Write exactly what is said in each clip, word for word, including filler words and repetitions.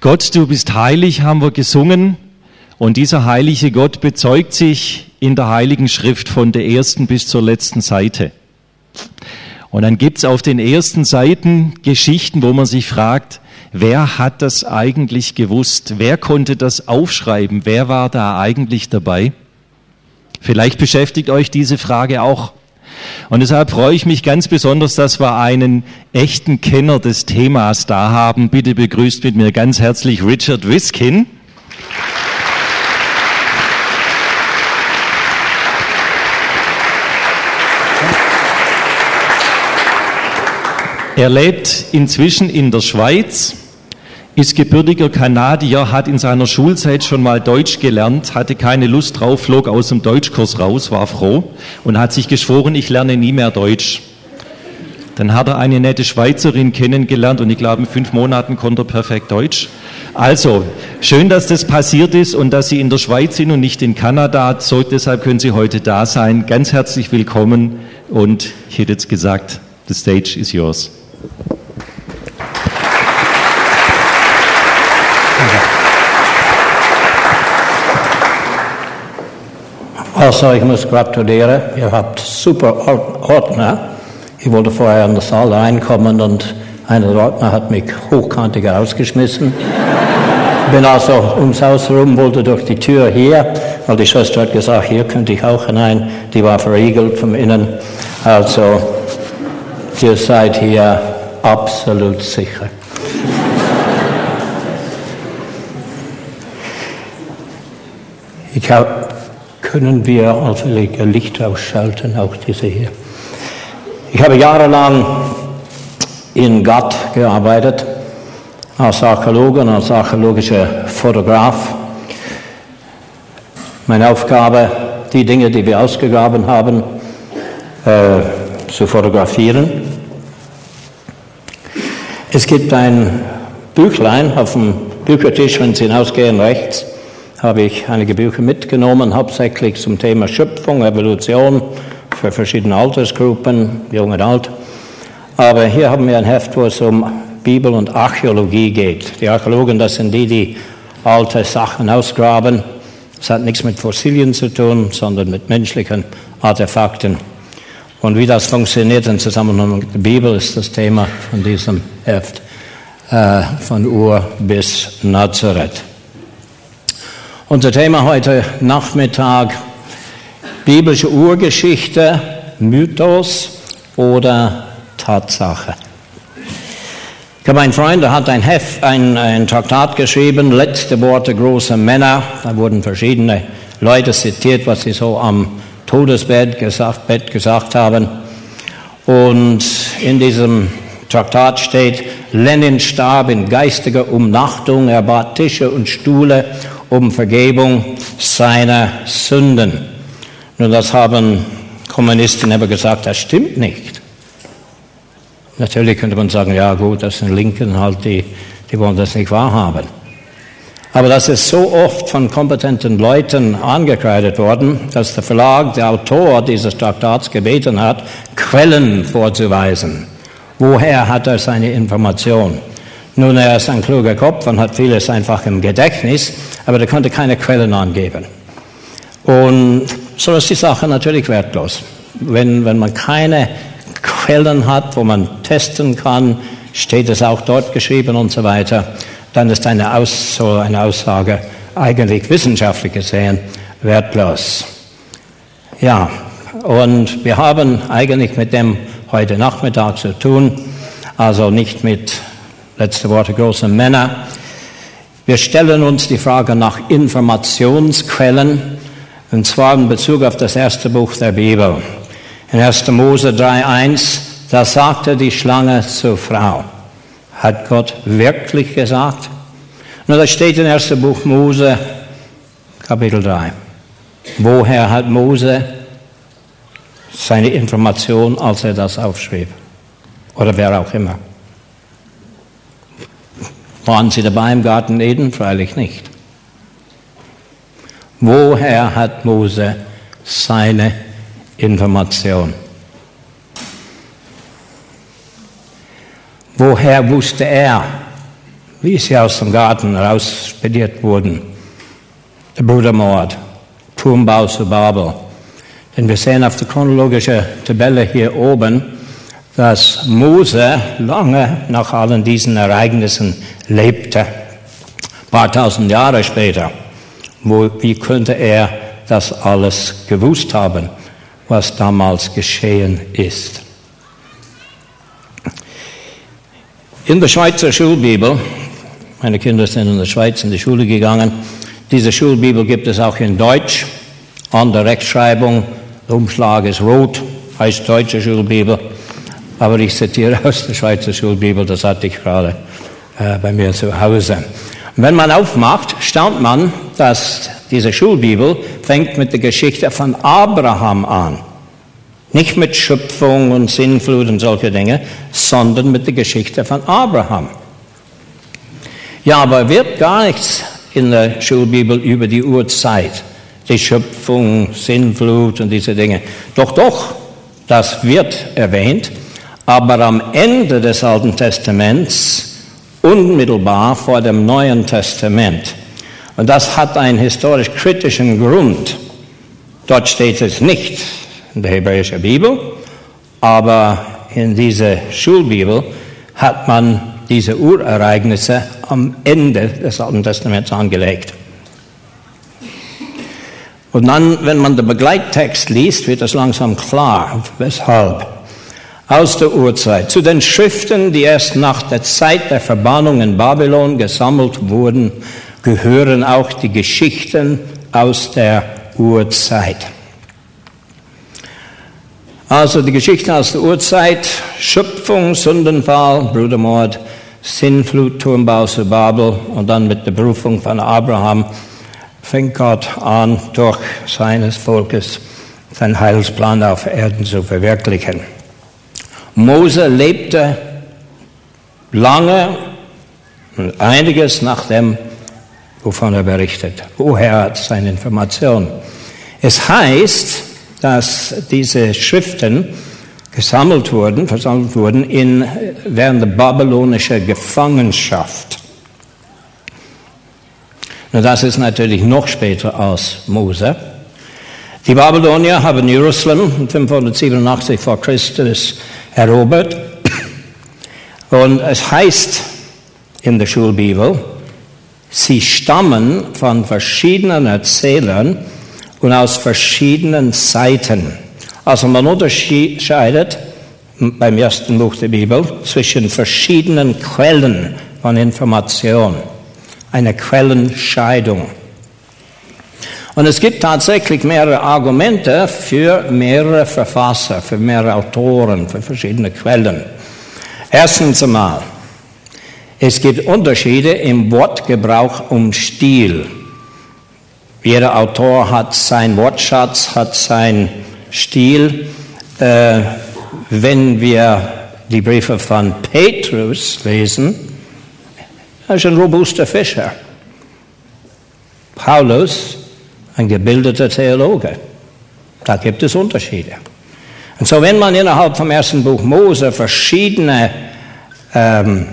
Gott, du bist heilig, haben wir gesungen. Und dieser heilige Gott bezeugt sich in der Heiligen Schrift von der ersten bis zur letzten Seite. Und dann gibt's auf den ersten Seiten Geschichten, wo man sich fragt, wer hat das eigentlich gewusst? Wer konnte das aufschreiben? Wer war da eigentlich dabei? Vielleicht beschäftigt euch diese Frage auch. Und deshalb freue ich mich ganz besonders, dass wir einen echten Kenner des Themas da haben. Bitte begrüßt mit mir ganz herzlich Richard Wiskin. Er lebt inzwischen in der Schweiz, ist gebürtiger Kanadier, hat in seiner Schulzeit schon mal Deutsch gelernt, hatte keine Lust drauf, flog aus dem Deutschkurs raus, war froh und hat sich geschworen, ich lerne nie mehr Deutsch. Dann hat er eine nette Schweizerin kennengelernt und ich glaube, in fünf Monaten konnte er perfekt Deutsch. Also, schön, dass das passiert ist und dass Sie in der Schweiz sind und nicht in Kanada. So, deshalb können Sie heute da sein. Ganz herzlich willkommen und ich hätte jetzt gesagt, the stage is yours. Also, ich muss gratulieren. Ihr habt super Ordner. Ich wollte vorher in den Saal reinkommen und einer der Ordner hat mich hochkantig rausgeschmissen. Ich bin also ums Haus rum, wollte durch die Tür hier, weil die Schwester hat gesagt, hier könnte ich auch hinein. Die war verriegelt von innen. Also, ihr seid hier absolut sicher. Ich habe Können wir also Licht ausschalten, auch diese hier. Ich habe jahrelang in Gott gearbeitet, als Archäologe und als archäologischer Fotograf. Meine Aufgabe, die Dinge, die wir ausgegraben haben, äh, zu fotografieren. Es gibt ein Büchlein auf dem Büchertisch, wenn Sie hinausgehen, rechts. Habe ich einige Bücher mitgenommen, hauptsächlich zum Thema Schöpfung, Evolution, für verschiedene Altersgruppen, jung und alt. Aber hier haben wir ein Heft, wo es um Bibel und Archäologie geht. Die Archäologen, das sind die, die alte Sachen ausgraben. Das hat nichts mit Fossilien zu tun, sondern mit menschlichen Artefakten. Und wie das funktioniert im Zusammenhang mit der Bibel, ist das Thema von diesem Heft, äh, von Ur bis Nazareth. Unser Thema heute Nachmittag, biblische Urgeschichte, Mythos oder Tatsache. Ich habe einen Freund, der hat ein Heft, ein, ein Traktat geschrieben, letzte Worte großer Männer. Da wurden verschiedene Leute zitiert, was sie so am Todesbett gesagt, Bett gesagt haben. Und in diesem Traktat steht, Lenin starb in geistiger Umnachtung, er bat Tische und Stühle um Vergebung seiner Sünden. Nun, das haben Kommunisten aber gesagt, das stimmt nicht. Natürlich könnte man sagen, ja gut, das sind Linken halt, die, die wollen das nicht wahrhaben. Aber das ist so oft von kompetenten Leuten angekreidet worden, dass der Verlag, der Autor dieses Traktats gebeten hat, Quellen vorzuweisen. Woher hat er seine Information? Nun, er ist ein kluger Kopf und hat vieles einfach im Gedächtnis, aber er konnte keine Quellen angeben. Und so ist die Sache natürlich wertlos. Wenn, wenn man keine Quellen hat, wo man testen kann, steht es auch dort geschrieben und so weiter, dann ist eine, Aus, so eine Aussage eigentlich wissenschaftlich gesehen wertlos. Ja, und wir haben eigentlich mit dem heute Nachmittag zu tun, also nicht mit letzte Worte großer Männer. Wir stellen uns die Frage nach Informationsquellen, und zwar in Bezug auf das erste Buch der Bibel. In erster Mose drei eins, da sagte die Schlange zur Frau. Hat Gott wirklich gesagt? Nun, das steht in erster Buch Mose, Kapitel drei. Woher hat Mose seine Information, als er das aufschrieb? Oder wer auch immer. Waren Sie dabei im Garten Eden? Freilich nicht. Woher hat Mose seine Information? Woher wusste er, wie sie aus dem Garten rausspediert wurden. Der Brudermord, Turmbau zu Babel. Denn wir sehen auf der chronologischen Tabelle hier oben, dass Mose lange nach allen diesen Ereignissen lebte. Ein paar tausend Jahre später. Wo, wie könnte er das alles gewusst haben, was damals geschehen ist? In der Schweizer Schulbibel, meine Kinder sind in der Schweiz in die Schule gegangen, diese Schulbibel gibt es auch in Deutsch, an der Rechtschreibung, der Umschlag ist rot, heißt Deutsche Schulbibel, aber ich zitiere aus der Schweizer Schulbibel, das hatte ich gerade äh, bei mir zu Hause. Und wenn man aufmacht, staunt man, dass diese Schulbibel fängt mit der Geschichte von Abraham an. Nicht mit Schöpfung und Sintflut und solche Dinge, sondern mit der Geschichte von Abraham. Ja, aber wird gar nichts in der Schulbibel über die Urzeit, die Schöpfung, Sintflut und diese Dinge. Doch, doch, das wird erwähnt, aber am Ende des Alten Testaments, unmittelbar vor dem Neuen Testament. Und das hat einen historisch-kritischen Grund. Dort steht es nicht in der hebräischen Bibel, aber in dieser Schulbibel hat man diese Urereignisse am Ende des Alten Testaments angelegt. Und dann, wenn man den Begleittext liest, wird es langsam klar, weshalb. Aus der Urzeit. Zu den Schriften, die erst nach der Zeit der Verbannung in Babylon gesammelt wurden, gehören auch die Geschichten aus der Urzeit. Also die Geschichten aus der Urzeit, Schöpfung, Sündenfall, Brudermord, Sintflut, Turmbau zu Babel und dann mit der Berufung von Abraham fängt Gott an, durch seines Volkes seinen Heilsplan auf Erden zu verwirklichen. Mose lebte lange und einiges nach dem, wovon er berichtet. Woher hat seine Information? Es heißt, dass diese Schriften gesammelt wurden, versammelt wurden in, während der babylonischen Gefangenschaft. Und das ist natürlich noch später als Mose. Die Babylonier haben Jerusalem fünfhundertsiebenundachtzig vor Christus erobert. Und es heißt in der Schulbibel, sie stammen von verschiedenen Erzählern und aus verschiedenen Seiten. Also man unterscheidet beim ersten Buch der Bibel zwischen verschiedenen Quellen von Information. Eine Quellenscheidung. Und es gibt tatsächlich mehrere Argumente für mehrere Verfasser, für mehrere Autoren, für verschiedene Quellen. Erstens einmal, es gibt Unterschiede im Wortgebrauch und Stil. Jeder Autor hat seinen Wortschatz, hat seinen Stil. Äh, wenn wir die Briefe von Petrus lesen, er ist ein robuster Fischer. Paulus, ein gebildeter Theologe. Da gibt es Unterschiede. Und so, wenn man innerhalb vom ersten Buch Mose verschiedene ähm,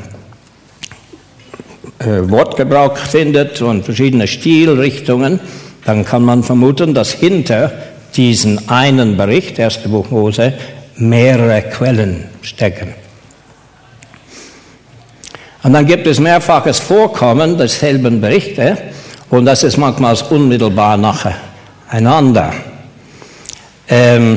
äh, Wortgebrauch findet und verschiedene Stilrichtungen, dann kann man vermuten, dass hinter diesen einen Bericht, ersten Buch Mose, mehrere Quellen stecken. Und dann gibt es mehrfaches Vorkommen derselben Berichte und das ist manchmal unmittelbar nacheinander. Ähm,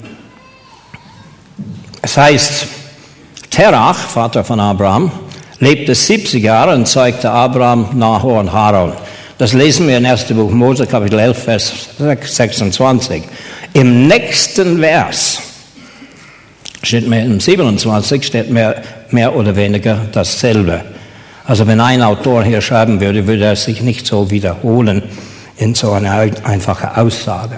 es heißt, Terach, Vater von Abraham, lebte siebzig Jahre und zeugte Abraham, Nahor und Haran. Das lesen wir in ersten Buch Mose, Kapitel elf, Vers sechsundzwanzig. Im nächsten Vers, steht mehr im siebenundzwanzig, steht mehr, mehr oder weniger dasselbe. Also wenn ein Autor hier schreiben würde, würde er sich nicht so wiederholen in so eine einfache Aussage.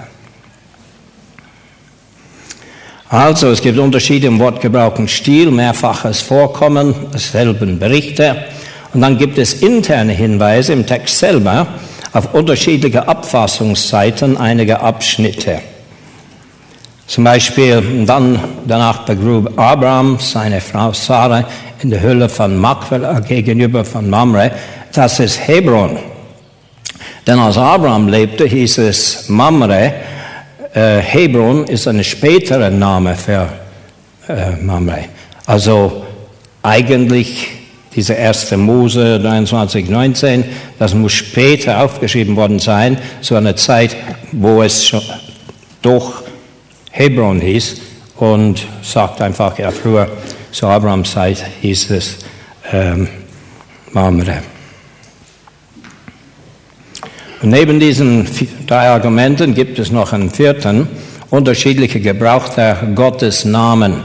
Also es gibt Unterschiede im Wortgebrauch und Stil, mehrfaches Vorkommen derselben Berichte. Und dann gibt es interne Hinweise im Text selber auf unterschiedliche Abfassungszeiten einiger Abschnitte. Zum Beispiel, dann danach begrub Abraham seine Frau Sarah in der Höhle von Machpelah gegenüber von Mamre. Das ist Hebron. Denn als Abraham lebte, hieß es Mamre. Äh, Hebron ist ein späterer Name für äh, Mamre. Also eigentlich diese erste Mose dreiundzwanzig neunzehn, das muss später aufgeschrieben worden sein, zu einer Zeit, wo es schon doch Hebron hieß, und sagt einfach, ja, früher zu Abrahams Zeit hieß es ähm, Mamre. Und neben diesen drei Argumenten gibt es noch einen vierten, unterschiedliche Gebrauch der Gottesnamen.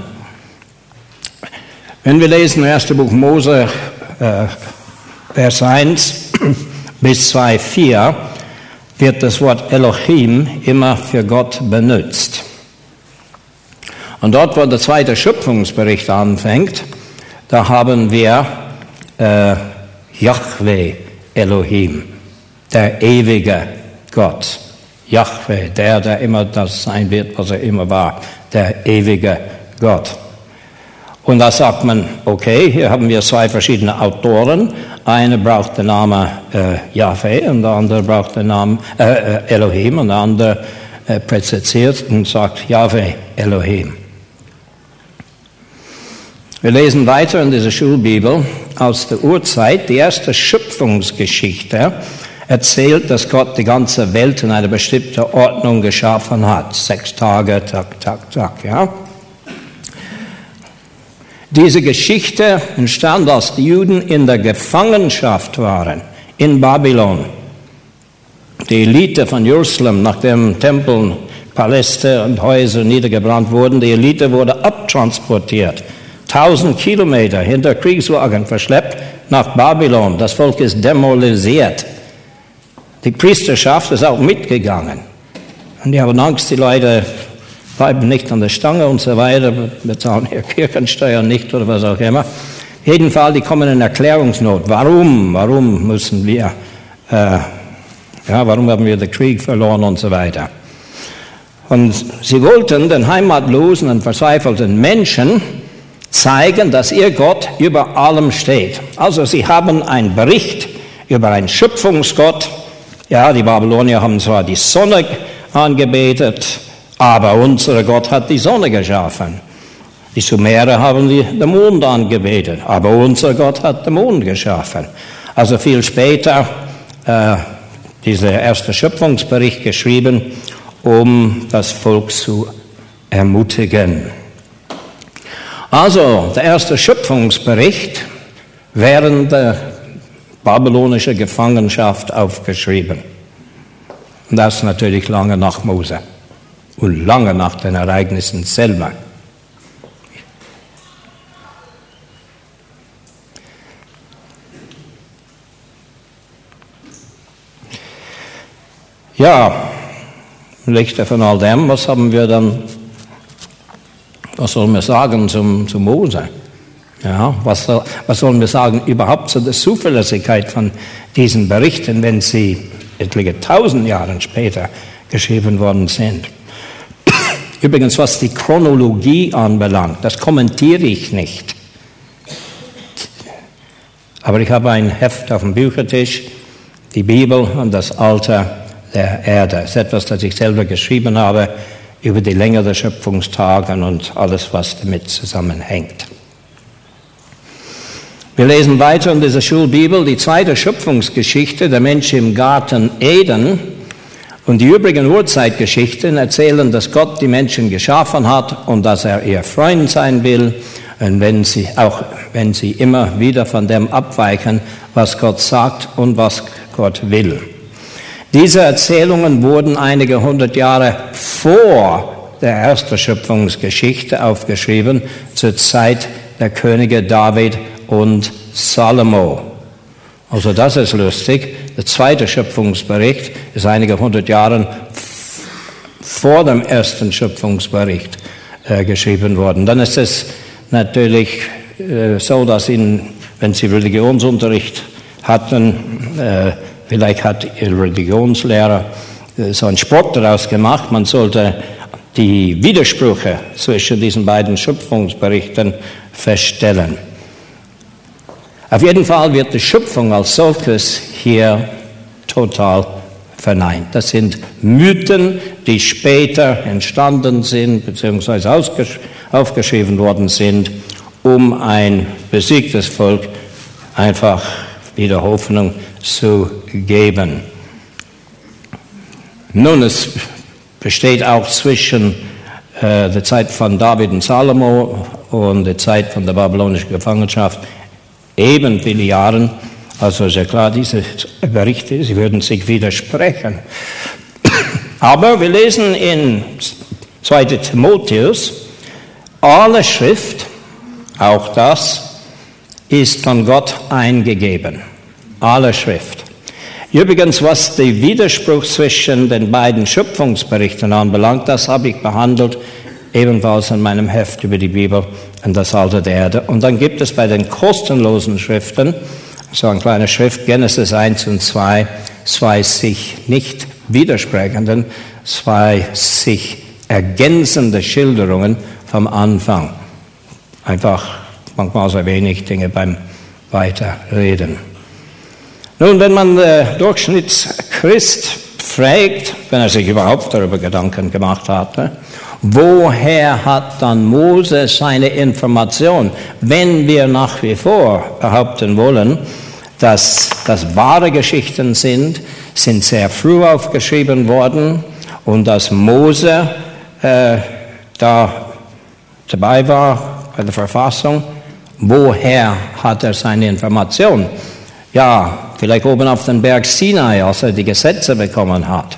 Wenn wir lesen im ersten Buch Mose, äh, Vers eins bis zwei, vier, wird das Wort Elohim immer für Gott benutzt. Und dort, wo der zweite Schöpfungsbericht anfängt, da haben wir äh, Yahweh Elohim, der ewige Gott. Yahweh, der, der immer das sein wird, was er immer war, der ewige Gott. Und da sagt man, okay, hier haben wir zwei verschiedene Autoren. Einer braucht den Namen äh, Yahweh und der andere braucht den Namen äh, Elohim, und der andere äh, präzisiert und sagt Yahweh Elohim. Wir lesen weiter in dieser Schulbibel aus der Urzeit. Die erste Schöpfungsgeschichte erzählt, dass Gott die ganze Welt in einer bestimmten Ordnung geschaffen hat. Sechs Tage, Tag, Tag, Tag, ja. Diese Geschichte entstand, als die Juden in der Gefangenschaft waren, in Babylon. Die Elite von Jerusalem, nachdem Tempel, Paläste und Häuser niedergebrannt wurden, die Elite wurde abtransportiert. Tausend Kilometer hinter Kriegswagen verschleppt nach Babylon. Das Volk ist demoralisiert. Die Priesterschaft ist auch mitgegangen. Und die haben Angst, die Leute bleiben nicht an der Stange und so weiter, bezahlen ihre Kirchensteuer nicht oder was auch immer. Jedenfalls, die kommen in Erklärungsnot. Warum? Warum müssen wir, äh, ja, warum haben wir den Krieg verloren und so weiter. Und sie wollten den heimatlosen und verzweifelten Menschen zeigen, dass ihr Gott über allem steht. Also sie haben einen Bericht über einen Schöpfungsgott. Ja, die Babylonier haben zwar die Sonne angebetet, aber unser Gott hat die Sonne geschaffen. Die Sumerer haben die, den Mond angebetet, aber unser Gott hat den Mond geschaffen. Also viel später äh, dieser erste Schöpfungsbericht geschrieben, um das Volk zu ermutigen. Also der erste Schöpfungsbericht während der babylonischen Gefangenschaft aufgeschrieben. Und das natürlich lange nach Mose. Und lange nach den Ereignissen selber. Ja, im Lichte von all dem, was haben wir dann, was sollen wir sagen zum, zu Mose? Ja, was, was sollen wir sagen überhaupt zu der Zuverlässigkeit von diesen Berichten, wenn sie etliche tausend Jahre später geschrieben worden sind? Übrigens, was die Chronologie anbelangt, das kommentiere ich nicht. Aber ich habe ein Heft auf dem Büchertisch, die Bibel und das Alter der Erde. Das ist etwas, das ich selber geschrieben habe über die Länge der Schöpfungstage und alles, was damit zusammenhängt. Wir lesen weiter in dieser Schulbibel die zweite Schöpfungsgeschichte, der Mensch im Garten Eden. Und die übrigen Urzeitgeschichten erzählen, dass Gott die Menschen geschaffen hat und dass er ihr Freund sein will, und wenn sie, auch wenn sie immer wieder von dem abweichen, was Gott sagt und was Gott will. Diese Erzählungen wurden einige hundert Jahre vor der ersten Schöpfungsgeschichte aufgeschrieben, zur Zeit der Könige David und Salomo. Also das ist lustig. Der zweite Schöpfungsbericht ist einige hundert Jahre vor dem ersten Schöpfungsbericht äh, geschrieben worden. Dann ist es natürlich äh, so, dass in, wenn Sie Religionsunterricht hatten, äh, vielleicht hat Ihr Religionslehrer äh, so einen Sport daraus gemacht, man sollte die Widersprüche zwischen diesen beiden Schöpfungsberichten feststellen. Auf jeden Fall wird die Schöpfung als solches hier total verneint. Das sind Mythen, die später entstanden sind, beziehungsweise aufgeschrieben worden sind, um ein besiegtes Volk einfach wieder Hoffnung zu geben. Nun, es besteht auch zwischen äh, der Zeit von David und Salomo und der Zeit von der babylonischen Gefangenschaft eben viele Jahre. Also sehr klar, diese Berichte, sie würden sich widersprechen. Aber wir lesen in zweiter Timotheus, alle Schrift, auch das, ist von Gott eingegeben. Alle Schrift. Übrigens, was den Widerspruch zwischen den beiden Schöpfungsberichten anbelangt, das habe ich behandelt, ebenfalls in meinem Heft über die Bibel und das Alter der Erde. Und dann gibt es bei den kostenlosen Schriften, so eine kleine Schrift, Genesis eins und zwei, zwei sich nicht widersprechenden, zwei sich ergänzende Schilderungen vom Anfang. Einfach manchmal so wenig Dinge beim Weiterreden. Nun, wenn man den Durchschnittschrist fragt, wenn er sich überhaupt darüber Gedanken gemacht hatte, woher hat dann Mose seine Information, wenn wir nach wie vor behaupten wollen, dass das wahre Geschichten sind, sind sehr früh aufgeschrieben worden und dass Mose äh, da dabei war bei der Verfassung. Woher hat er seine Information? Ja, vielleicht oben auf dem Berg Sinai, als er die Gesetze bekommen hat.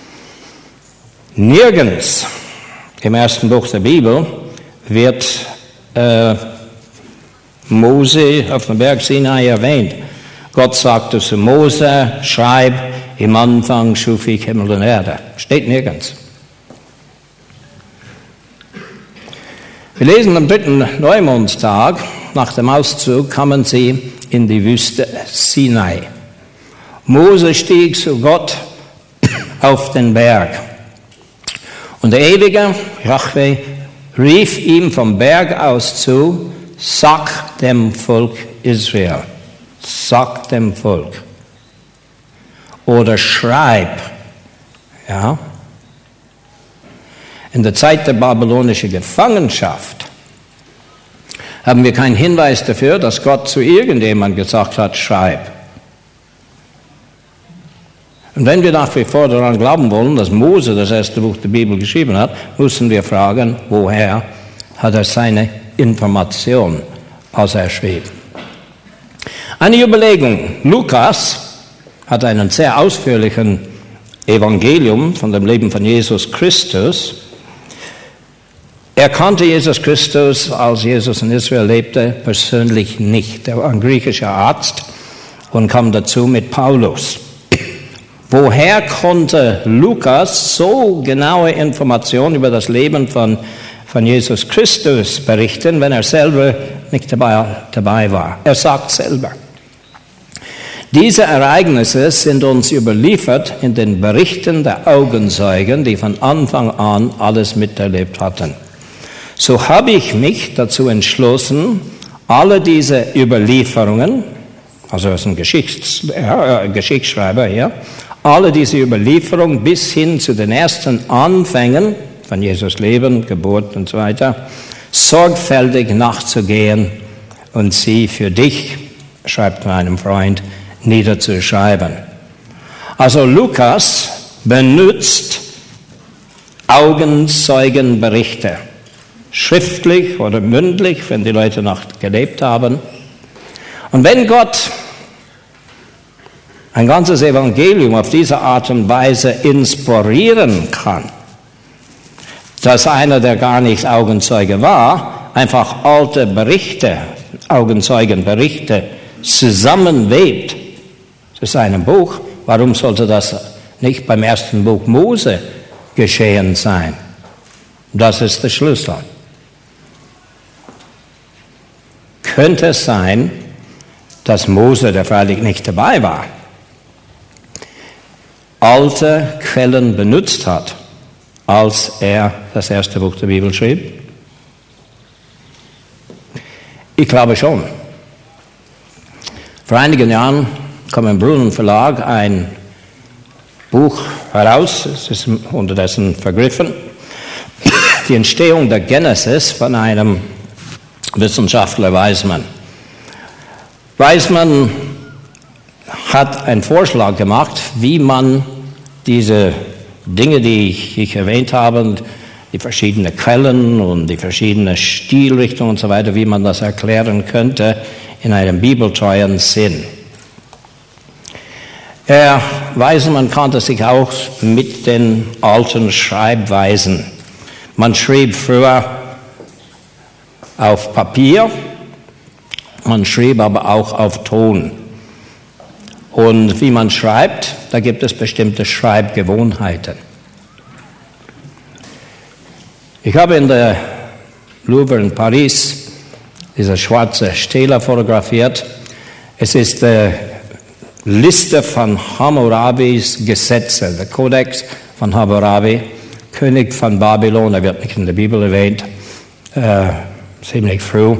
Nirgends im ersten Buch der Bibel wird äh, Mose auf dem Berg Sinai erwähnt. Gott sagte zu Mose, schreib, im Anfang schuf ich Himmel und Erde. Steht nirgends. Wir lesen am dritten Neumondtag, nach dem Auszug kamen sie in die Wüste Sinai. Mose stieg zu Gott auf den Berg. Und der Ewige, Jahwe, rief ihm vom Berg aus zu, sag dem Volk Israel, sag dem Volk. Oder schreib, ja. In der Zeit der babylonischen Gefangenschaft haben wir keinen Hinweis dafür, dass Gott zu irgendjemandem gesagt hat, schreib. Und wenn wir nach wie vor daran glauben wollen, dass Mose das erste Buch der Bibel geschrieben hat, müssen wir fragen, woher hat er seine Information, als er schrieb. Eine Überlegung. Lukas hat einen sehr ausführlichen Evangelium von dem Leben von Jesus Christus. Er kannte Jesus Christus, als Jesus in Israel lebte, persönlich nicht. Er war ein griechischer Arzt und kam dazu mit Paulus. Woher konnte Lukas so genaue Informationen über das Leben von, von Jesus Christus berichten, wenn er selber nicht dabei, dabei war? Er sagt selber. Diese Ereignisse sind uns überliefert in den Berichten der Augenzeugen, die von Anfang an alles miterlebt hatten. So habe ich mich dazu entschlossen, alle diese Überlieferungen, also er ist ein Geschichts, äh, Geschichtsschreiber hier, alle diese Überlieferungen bis hin zu den ersten Anfängen von Jesus Leben, Geburt und so weiter, sorgfältig nachzugehen und sie für dich, schreibt meinem Freund, niederzuschreiben. Also Lukas benutzt Augenzeugenberichte, schriftlich oder mündlich, wenn die Leute noch gelebt haben. Und wenn Gott ein ganzes Evangelium auf diese Art und Weise inspirieren kann, dass einer, der gar nicht Augenzeuge war, einfach alte Berichte, Augenzeugenberichte zusammenwebt zu seinem Buch, warum sollte das nicht beim ersten Buch Mose geschehen sein? Das ist der Schlüssel. Könnte es sein, dass Mose, der freilich nicht dabei war, alte Quellen benutzt hat, als er das erste Buch der Bibel schrieb? Ich glaube schon. Vor einigen Jahren kam im Brunnen Verlag ein Buch heraus, es ist unterdessen vergriffen, die Entstehung der Genesis von einem Wissenschaftler Weizmann. Weizmann hat einen Vorschlag gemacht, wie man diese Dinge, die ich, ich erwähnt habe, die verschiedenen Quellen und die verschiedenen Stilrichtungen und so weiter, wie man das erklären könnte in einem bibeltreuen Sinn. Er Weizmann kannte sich auch mit den alten Schreibweisen. Man schrieb früher auf Papier, man schrieb aber auch auf Ton. Und wie man schreibt, da gibt es bestimmte Schreibgewohnheiten. Ich habe in der Louvre in Paris diese schwarze Stele fotografiert. Es ist die Liste von Hammurabis Gesetze, der Kodex von Hammurabi, König von Babylon, er wird nicht in der Bibel erwähnt, äh, ziemlich früh.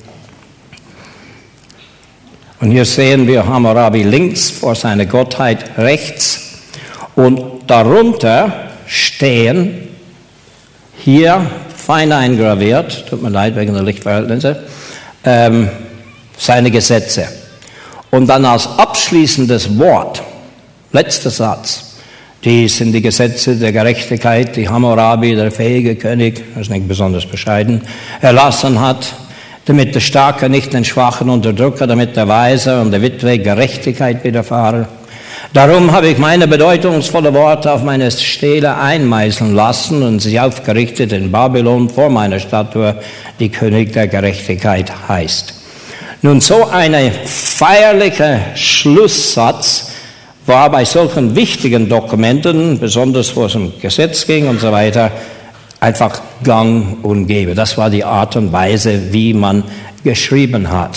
Und hier sehen wir Hammurabi links vor seiner Gottheit rechts und darunter stehen hier fein eingraviert, tut mir leid wegen der Lichtverhältnisse, ähm, seine Gesetze. Und dann als abschließendes Wort, letzter Satz, die sind die Gesetze der Gerechtigkeit, die Hammurabi, der fähige König, das ist nicht besonders bescheiden, erlassen hat, damit der Starke nicht den Schwachen unterdrücke, damit der Weise und der Witwe Gerechtigkeit widerfahre. Darum habe ich meine bedeutungsvollen Worte auf meine Stele einmeißeln lassen und sie aufgerichtet in Babylon vor meiner Statue, die König der Gerechtigkeit heißt. Nun, so ein feierlicher Schlusssatz war bei solchen wichtigen Dokumenten, besonders wo es um Gesetz ging und so weiter, einfach gang und gäbe. Das war die Art und Weise, wie man geschrieben hat.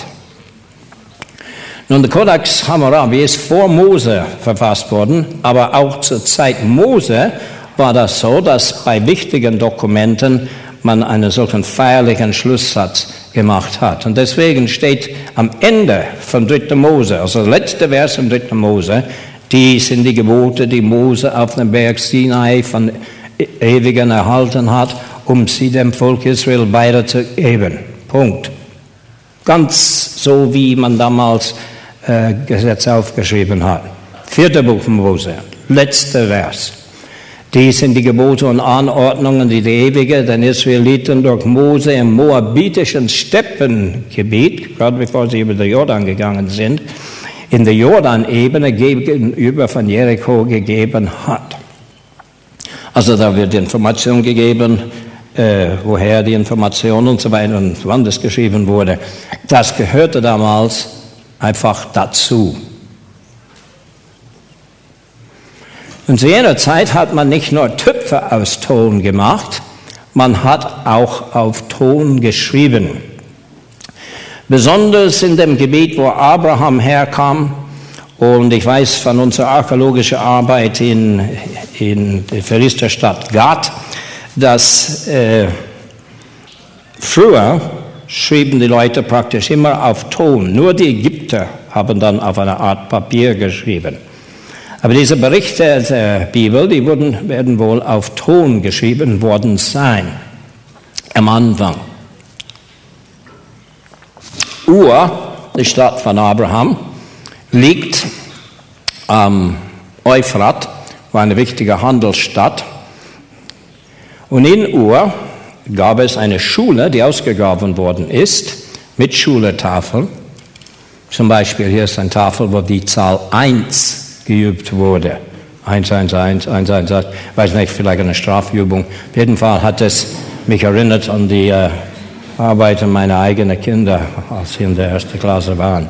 Nun, der Kodex Hammurabi ist vor Mose verfasst worden, aber auch zur Zeit Mose war das so, dass bei wichtigen Dokumenten man einen solchen feierlichen Schlusssatz gemacht hat. Und deswegen steht am Ende von dritten Mose, also der letzte Vers im dritten Mose, die sind die Gebote, die Mose auf dem Berg Sinai von Ewigen erhalten hat, um sie dem Volk Israel weiterzugeben. Punkt. Ganz so, wie man damals äh, Gesetze aufgeschrieben hat. Vierter Buch Mose, letzter Vers. Die sind die Gebote und Anordnungen, die die Ewige den Israeliten durch Mose im moabitischen Steppengebiet, gerade bevor sie über den Jordan gegangen sind, in der Jordanebene gegenüber von Jericho gegeben hat. Also da wird Information gegeben, äh, woher die Information und so weiter und wann das geschrieben wurde. Das gehörte damals einfach dazu. Und zu jener Zeit hat man nicht nur Töpfe aus Ton gemacht, man hat auch auf Ton geschrieben. Besonders in dem Gebiet, wo Abraham herkam, und ich weiß von unserer archäologischen Arbeit in, in der Philisterstadt Gath, dass äh, früher schrieben die Leute praktisch immer auf Ton. Nur die Ägypter haben dann auf eine Art Papier geschrieben. Aber diese Berichte der Bibel, die wurden, werden wohl auf Ton geschrieben worden sein, am Anfang. Ur, die Stadt von Abraham, liegt am Euphrat, war eine wichtige Handelsstadt. Und in Ur gab es eine Schule, die ausgegraben worden ist, mit Schuletafeln. Zum Beispiel hier ist eine Tafel, wo die Zahl eins geübt wurde. eins, eins, eins, eins, eins, eins. Ich weiß nicht, vielleicht eine Strafübung. Auf jeden Fall hat es mich erinnert an die äh, Arbeiten meiner eigenen Kinder, als sie in der ersten Klasse waren.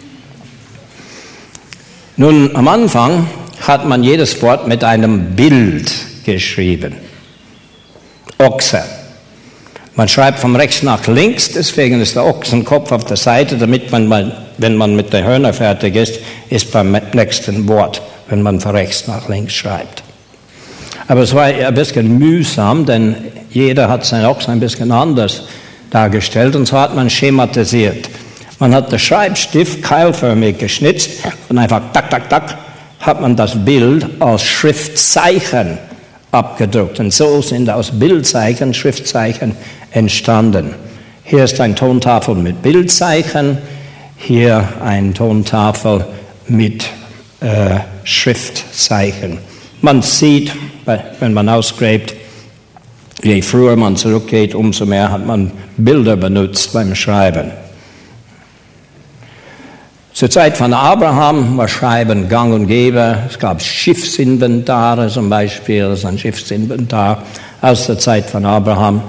Nun, am Anfang hat man jedes Wort mit einem Bild geschrieben. Ochse. Man schreibt von rechts nach links, deswegen ist der Ochsenkopf auf der Seite, damit man, mal, wenn man mit der Hörner fertig ist, ist beim nächsten Wort, wenn man von rechts nach links schreibt. Aber es war ein bisschen mühsam, denn jeder hat sein Ochs ein bisschen anders dargestellt und so hat man schematisiert. Man hat den Schreibstift keilförmig geschnitzt und einfach tak, tak, tak, hat man das Bild aus Schriftzeichen abgedruckt. Und so sind aus Bildzeichen Schriftzeichen entstanden. Hier ist eine Tontafel mit Bildzeichen, hier eine Tontafel mit äh, Schriftzeichen. Man sieht, wenn man ausgräbt, je früher man zurückgeht, umso mehr hat man Bilder benutzt beim Schreiben. Zur Zeit von Abraham war Schreiben gang und gäbe. Es gab Schiffsinventare zum Beispiel, das ist ein Schiffsinventar aus der Zeit von Abraham.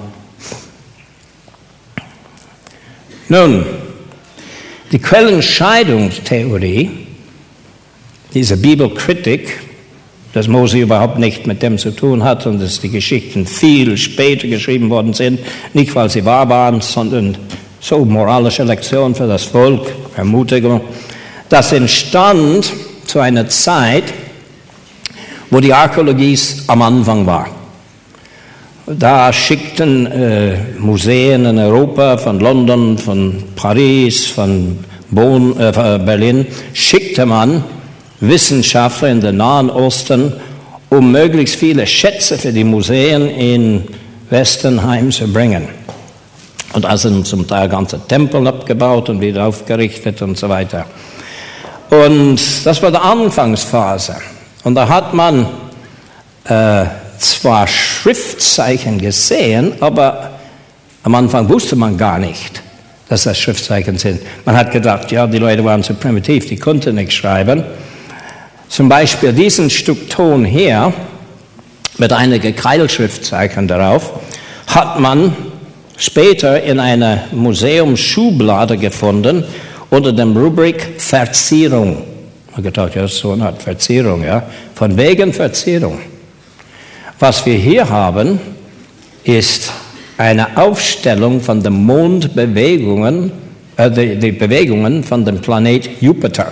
Nun, die Quellenscheidungstheorie, diese Bibelkritik, dass Mose überhaupt nicht mit dem zu tun hat und dass die Geschichten viel später geschrieben worden sind, nicht weil sie wahr waren, sondern so moralische Lektion für das Volk, Ermutigung. Das entstand zu einer Zeit, wo die Archäologie am Anfang war. Da schickten äh, Museen in Europa, von London, von Paris, von Bonn, äh, Berlin, schickte man Wissenschaftler in den Nahen Osten, um möglichst viele Schätze für die Museen in Westen heimzubringen. Und also zum Teil ganze Tempel abgebaut und wieder aufgerichtet und so weiter. Und das war die Anfangsphase. Und da hat man äh, zwar Schriftzeichen gesehen, aber am Anfang wusste man gar nicht, dass das Schriftzeichen sind. Man hat gedacht, ja, die Leute waren zu primitiv, die konnten nicht schreiben. Zum Beispiel diesen Stück Ton hier mit einigen Keilschriftzeichen darauf hat man später in einer Museumsschublade gefunden unter dem Rubrik Verzierung. Ich habe gedacht, ja, so eine Art Verzierung, ja, von wegen Verzierung. Was wir hier haben, ist eine Aufstellung von den Mondbewegungen, äh, die, die Bewegungen von dem Planet Jupiter.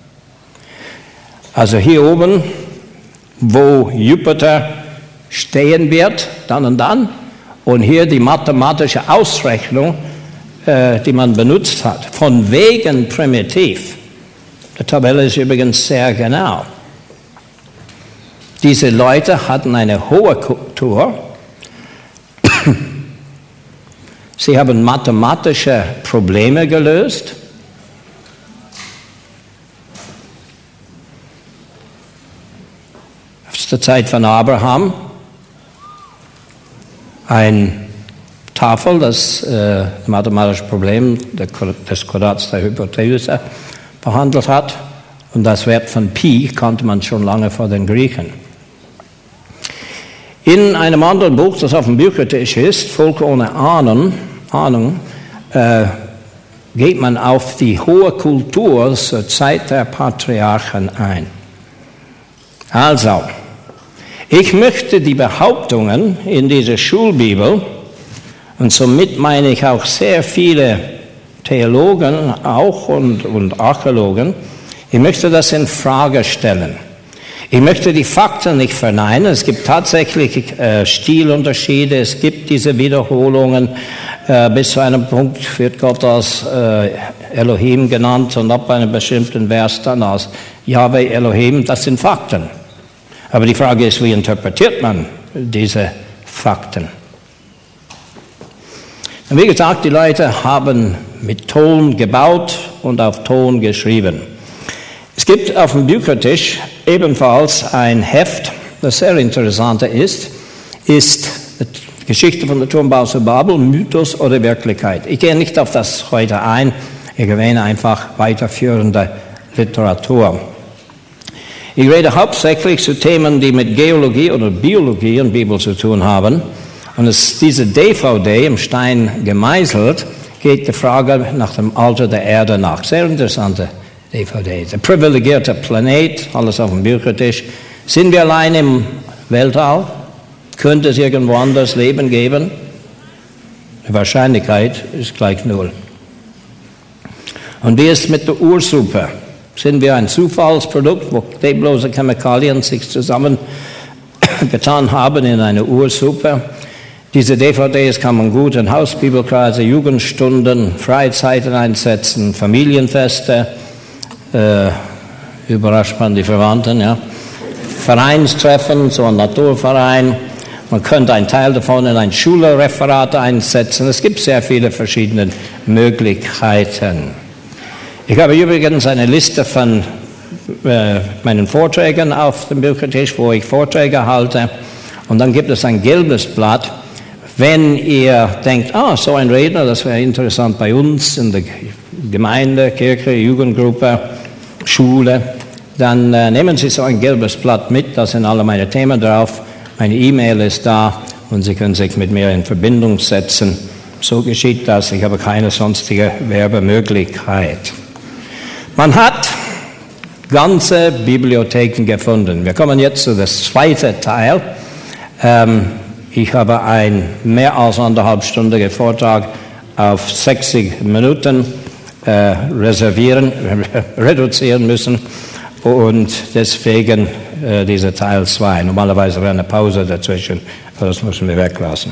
Also hier oben, wo Jupiter stehen wird, dann und dann, und hier die mathematische Ausrechnung, äh, die man benutzt hat, von wegen primitiv. Die Tabelle ist übrigens sehr genau. Diese Leute hatten eine hohe Kultur. Sie haben mathematische Probleme gelöst. Aus der Zeit von Abraham ein Tafel, das äh, mathematische Problem des Quadrats der Hypotenuse behandelt hat. Und das Wert von Pi kannte man schon lange vor den Griechen. In einem anderen Buch, das auf dem Büchertisch ist, Volk ohne Ahnung, Ahnung äh, geht man auf die hohe Kultur zur Zeit der Patriarchen ein. Also, ich möchte die Behauptungen in dieser Schulbibel, und somit meine ich auch sehr viele Theologen auch und, und Archäologen, ich möchte das in Frage stellen. Ich möchte die Fakten nicht verneinen. Es gibt tatsächlich äh, Stilunterschiede, es gibt diese Wiederholungen. Äh, bis zu einem Punkt wird Gott als äh, Elohim genannt und ab einem bestimmten Vers dann als Yahweh Elohim. Das sind Fakten. Aber die Frage ist, wie interpretiert man diese Fakten? Und wie gesagt, die Leute haben mit Ton gebaut und auf Ton geschrieben. Es gibt auf dem Büchertisch ebenfalls ein Heft, das sehr interessant ist, ist die Geschichte von der Turmbau zu Babel, Mythos oder Wirklichkeit. Ich gehe nicht auf das heute ein, ich erwähne einfach weiterführende Literatur. Ich rede hauptsächlich zu Themen, die mit Geologie oder Biologie und Bibel zu tun haben. Und es, diese D V D im Stein gemeißelt, geht die Frage nach dem Alter der Erde nach. Sehr interessante D V D. Der privilegierte Planet, alles auf dem Büchertisch. Sind wir allein im Weltall? Könnte es irgendwo anders Leben geben? Die Wahrscheinlichkeit ist gleich null. Und wie ist es mit der Ursuppe? Sind wir ein Zufallsprodukt, wo leblose Chemikalien sich zusammen getan haben in eine Ursuppe. Diese D V Ds kann man gut in Hausbibelkreise, Jugendstunden, Freizeiten einsetzen, Familienfeste, äh, überrascht man die Verwandten, ja. Vereinstreffen, so ein Naturverein. Man könnte einen Teil davon in ein Schulreferat einsetzen. Es gibt sehr viele verschiedene Möglichkeiten. Ich habe übrigens eine Liste von äh, meinen Vorträgen auf dem Büchertisch, wo ich Vorträge halte. Und dann gibt es ein gelbes Blatt. Wenn ihr denkt, ah, so ein Redner, das wäre interessant bei uns in der Gemeinde, Kirche, Jugendgruppe, Schule, dann äh, nehmen Sie so ein gelbes Blatt mit, da sind alle meine Themen drauf, meine E-Mail ist da und Sie können sich mit mir in Verbindung setzen. So geschieht das, ich habe keine sonstige Werbemöglichkeit. Man hat ganze Bibliotheken gefunden. Wir kommen jetzt zu dem zweiten Teil. Ähm, ich habe einen mehr als anderthalbstündigen Vortrag auf sechzig Minuten äh, reservieren, reduzieren müssen. Und deswegen äh, dieser Teil zwei. Normalerweise wäre eine Pause dazwischen, aber das müssen wir weglassen.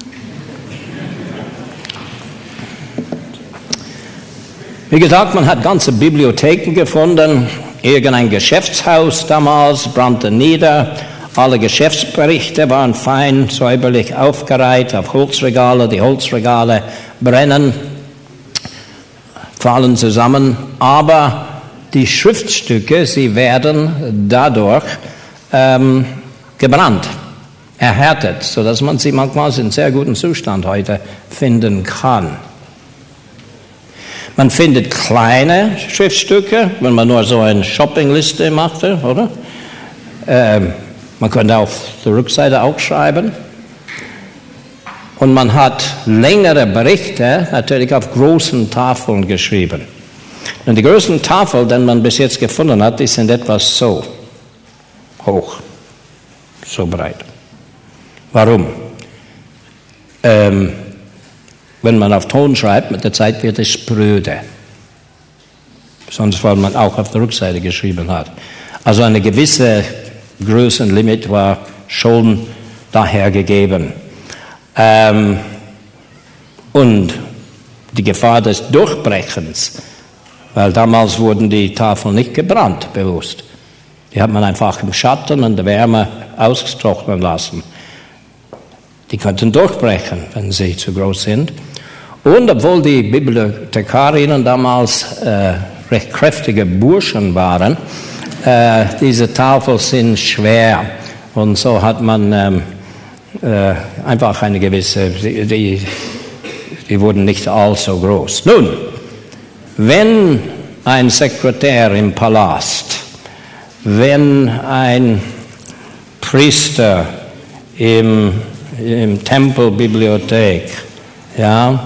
Wie gesagt, man hat ganze Bibliotheken gefunden. Irgendein Geschäftshaus damals brannte nieder. Alle Geschäftsberichte waren fein, säuberlich aufgereiht auf Holzregale. Die Holzregale brennen, fallen zusammen. Aber die Schriftstücke, sie werden dadurch ähm, gebrannt, erhärtet, sodass man sie manchmal in sehr gutem Zustand heute finden kann. Man findet kleine Schriftstücke, wenn man nur so eine Shoppingliste machte, oder? Ähm, man könnte auf der Rückseite auch schreiben. Und man hat längere Berichte natürlich auf großen Tafeln geschrieben. Und die größten Tafeln, die man bis jetzt gefunden hat, die sind etwas so hoch, so breit. Warum? Ähm, wenn man auf Ton schreibt, mit der Zeit wird es spröde. Sonst, weil man auch auf der Rückseite geschrieben hat. Also eine gewisse Größenlimit war schon daher gegeben. Ähm, und die Gefahr des Durchbrechens, weil damals wurden die Tafeln nicht gebrannt, bewusst. Die hat man einfach im Schatten und der Wärme austrocknen lassen. Die könnten durchbrechen, wenn sie zu groß sind. Und obwohl die Bibliothekarinnen damals äh, recht kräftige Burschen waren, äh, diese Tafeln sind schwer. Und so hat man ähm, äh, einfach eine gewisse, die, die, die wurden nicht allzu groß. Nun, wenn ein Sekretär im Palast, wenn ein Priester im, im Tempelbibliothek, ja,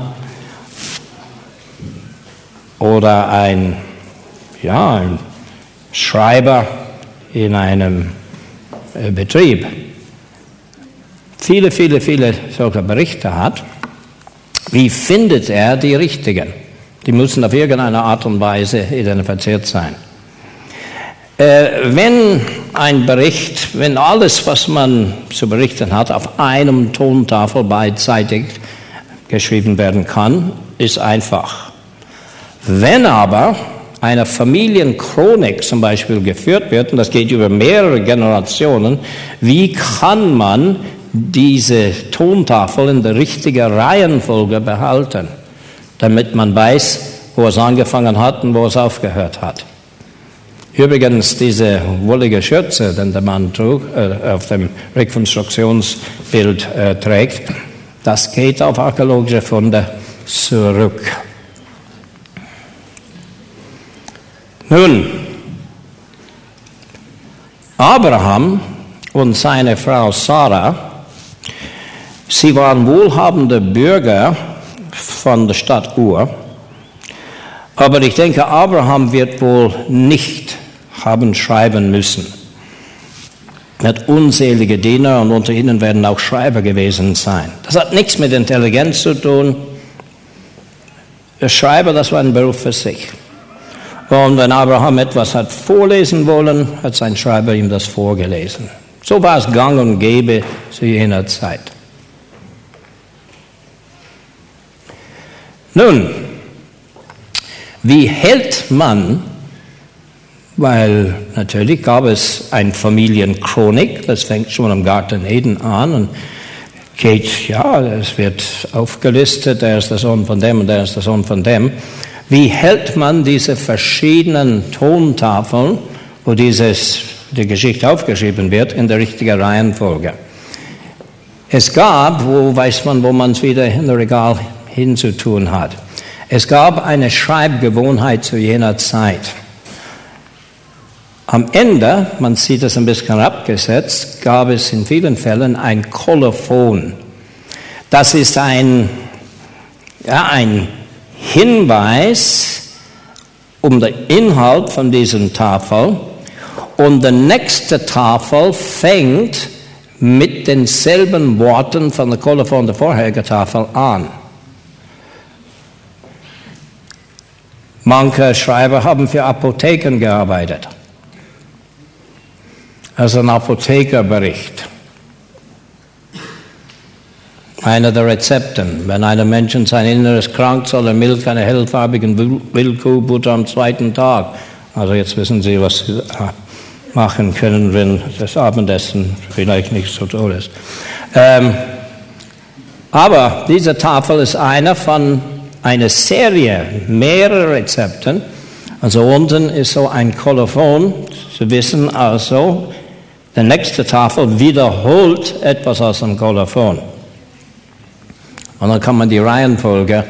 oder ein, ja, ein Schreiber in einem äh, Betrieb viele, viele, viele solcher Berichte hat, wie findet er die richtigen? Die müssen auf irgendeine Art und Weise identifiziert sein. Äh, wenn ein Bericht, wenn alles, was man zu berichten hat, auf einem Tontafel beidseitig geschrieben werden kann, ist einfach. Wenn aber eine Familienchronik zum Beispiel geführt wird, und das geht über mehrere Generationen, wie kann man diese Tontafel in der richtigen Reihenfolge behalten, damit man weiß, wo es angefangen hat und wo es aufgehört hat. Übrigens, diese wollige Schürze, die der Mann trug, äh, auf dem Rekonstruktionsbild äh, trägt, das geht auf archäologische Funde zurück. Nun, Abraham und seine Frau Sarah, sie waren wohlhabende Bürger von der Stadt Ur, aber ich denke, Abraham wird wohl nicht haben schreiben müssen. Er hat unzählige Diener und unter ihnen werden auch Schreiber gewesen sein. Das hat nichts mit Intelligenz zu tun. Der Schreiber, das war ein Beruf für sich. Und wenn Abraham etwas hat vorlesen wollen, hat sein Schreiber ihm das vorgelesen. So war es gang und gäbe zu jener Zeit. Nun, wie hält man, weil natürlich gab es eine Familienchronik, das fängt schon am Garten Eden an und geht, ja, es wird aufgelistet, der ist der Sohn von dem und der ist der Sohn von dem. Wie hält man diese verschiedenen Tontafeln, wo dieses, die Geschichte aufgeschrieben wird, in der richtigen Reihenfolge? Es gab, wo weiß man, wo man es wieder in das Regal hinzutun hat. Es gab eine Schreibgewohnheit zu jener Zeit. Am Ende, man sieht es ein bisschen abgesetzt, gab es in vielen Fällen ein Kolophon. Das ist ein, ja, ein Hinweis um den Inhalt von diesem Tafel, und die nächste Tafel fängt mit denselben Worten von der Kolophon der vorherigen Tafel an. Manche Schreiber haben für Apotheken gearbeitet. Also ein Apothekerbericht. Einer der Rezepten. Wenn einem Menschen sein Inneres krank, soll er Milch einer hellfarbigen Wildkuhbutter am zweiten Tag. Also jetzt wissen Sie, was Sie machen können, wenn das Abendessen vielleicht nicht so toll ist. Ähm, aber diese Tafel ist einer von einer Serie, mehrere Rezepten. Also unten ist so ein Kolophon. Sie wissen also, die nächste Tafel wiederholt etwas aus dem Kolophon. Und dann kann man die Reihenfolge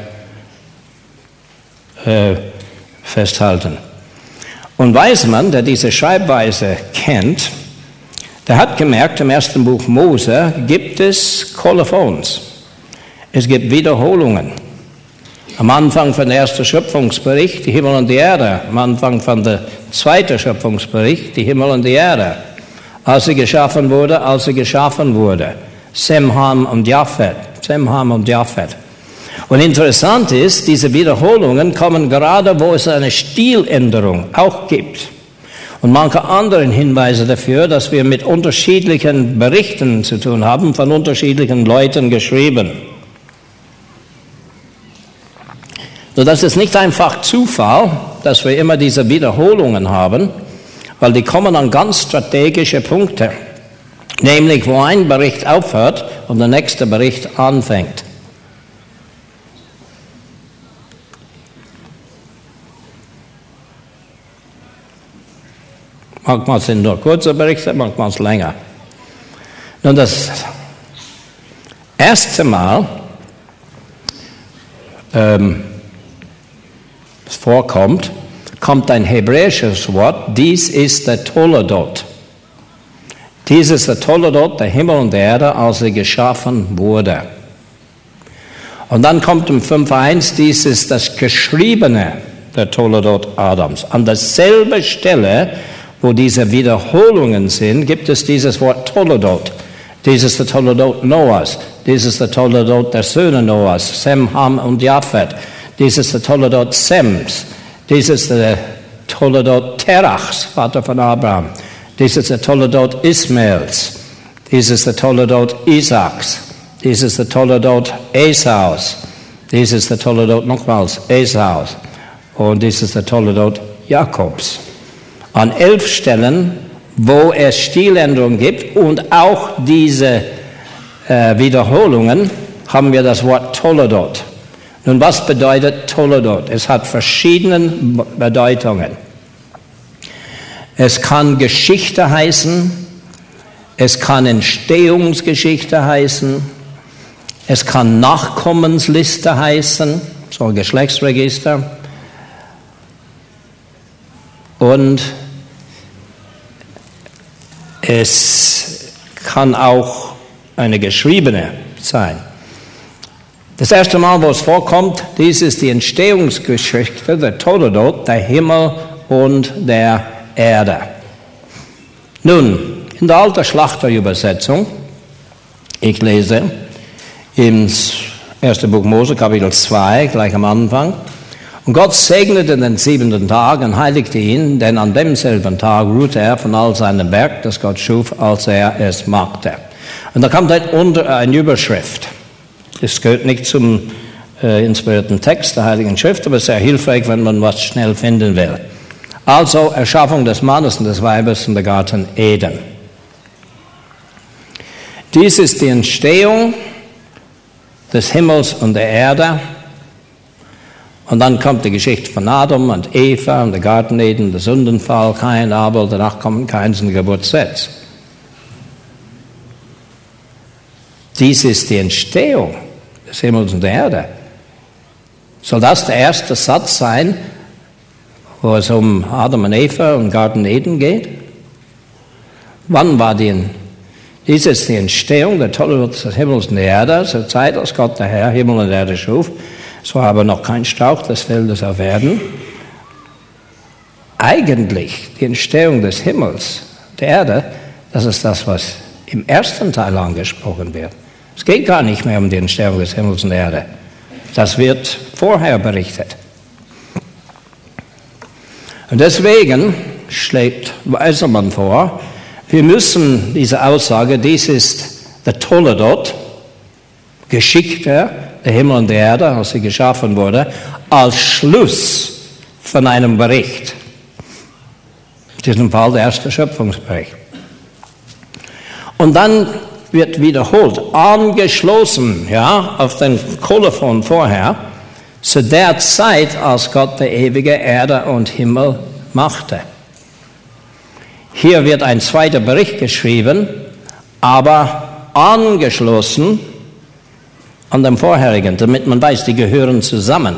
äh, festhalten. Und Weismann, der diese Schreibweise kennt, der hat gemerkt, im ersten Buch Mose gibt es Kolophons. Es gibt Wiederholungen. Am Anfang von der ersten Schöpfungsbericht, die Himmel und die Erde. Am Anfang von der zweiten Schöpfungsbericht, die Himmel und die Erde. Als sie geschaffen wurde, als sie geschaffen wurde. Sem, Ham und Japhet. Sem, Ham und Japhet. Und interessant ist, diese Wiederholungen kommen gerade, wo es eine Stiländerung auch gibt. Und manche anderen Hinweise dafür, dass wir mit unterschiedlichen Berichten zu tun haben, von unterschiedlichen Leuten geschrieben. So, das ist nicht einfach Zufall, dass wir immer diese Wiederholungen haben, weil die kommen an ganz strategische Punkte, nämlich wo ein Bericht aufhört und der nächste Bericht anfängt. Manchmal sind nur kurze Berichte, manchmal länger. Nun, das erste Mal, ähm, es vorkommt, kommt ein hebräisches Wort, dies ist der Toledot. Dies ist der Toledot der Himmel und der Erde, als sie geschaffen wurde. Und dann kommt im fünf eins, dies ist das Geschriebene der Toledot Adams. An derselben Stelle, wo diese Wiederholungen sind, gibt es dieses Wort Toledot. Dies ist der Toledot Noahs. Dies ist der Toledot der Söhne Noahs, Sem, Ham und Japhet. Dies ist der Toledot Sems. Dies ist der Toledot Terachs, Vater von Abraham. Dies ist der Toledot Ismaels. Dies ist der Toledot Isaaks. Dies ist der Toledot Esaus. Dies ist der Toledot nochmals Esaus. Und dies ist der Toledot Jakobs. An elf Stellen, wo es Stiländerungen gibt und auch diese äh, Wiederholungen, haben wir das Wort Toledot. Nun, was bedeutet Toledot? Es hat verschiedene Bedeutungen. Es kann Geschichte heißen, es kann Entstehungsgeschichte heißen, es kann Nachkommensliste heißen, so ein Geschlechtsregister. Und es kann auch eine geschriebene sein. Das erste Mal, wo es vorkommt, dies ist die Entstehungsgeschichte, der Toledot, der Himmel und der Erde. Nun, in der alten Schlachterübersetzung, ich lese im ersten Buch Mose, Kapitel zwei, gleich am Anfang, Und Gott segnete den siebenten Tag und heiligte ihn, denn an demselben Tag ruhte er von all seinem Werk, das Gott schuf, als er es machte. Und da kommt ein unter, eine Überschrift. Das gehört nicht zum äh, inspirierten Text der Heiligen Schrift, aber sehr hilfreich, wenn man was schnell finden will. Also Erschaffung des Mannes und des Weibes in der Garten Eden. Dies ist die Entstehung des Himmels und der Erde. Und dann kommt die Geschichte von Adam und Eva und der Garten Eden, der Sündenfall, Kain, Abel, danach kommt Kains Geburtssetz. Dies ist die Entstehung des Himmels und der Erde. Soll das der erste Satz sein, wo es um Adam und Eva und Garten Eden geht? Wann war die? Dies ist die Entstehung der Tolle des Himmels und der Erde, zur Zeit, als Gott der Herr Himmel und Erde schuf. Es war aber noch kein Strauch des Feldes auf Erden. Eigentlich die Entstehung des Himmels, der Erde, das ist das, was im ersten Teil angesprochen wird. Es geht gar nicht mehr um die Entstehung des Himmels und der Erde. Das wird vorher berichtet. Und deswegen schlägt Weisermann vor, wir müssen diese Aussage, dies ist der Toledot, Geschichte der Himmel und der Erde, als sie geschaffen wurde, als Schluss von einem Bericht. In diesem Fall der erste Schöpfungsbericht. Und dann wird wiederholt, angeschlossen, ja, auf den Kolophon vorher, zu der Zeit, als Gott die ewige Erde und Himmel machte. Hier wird ein zweiter Bericht geschrieben, aber angeschlossen an dem vorherigen, damit man weiß, die gehören zusammen.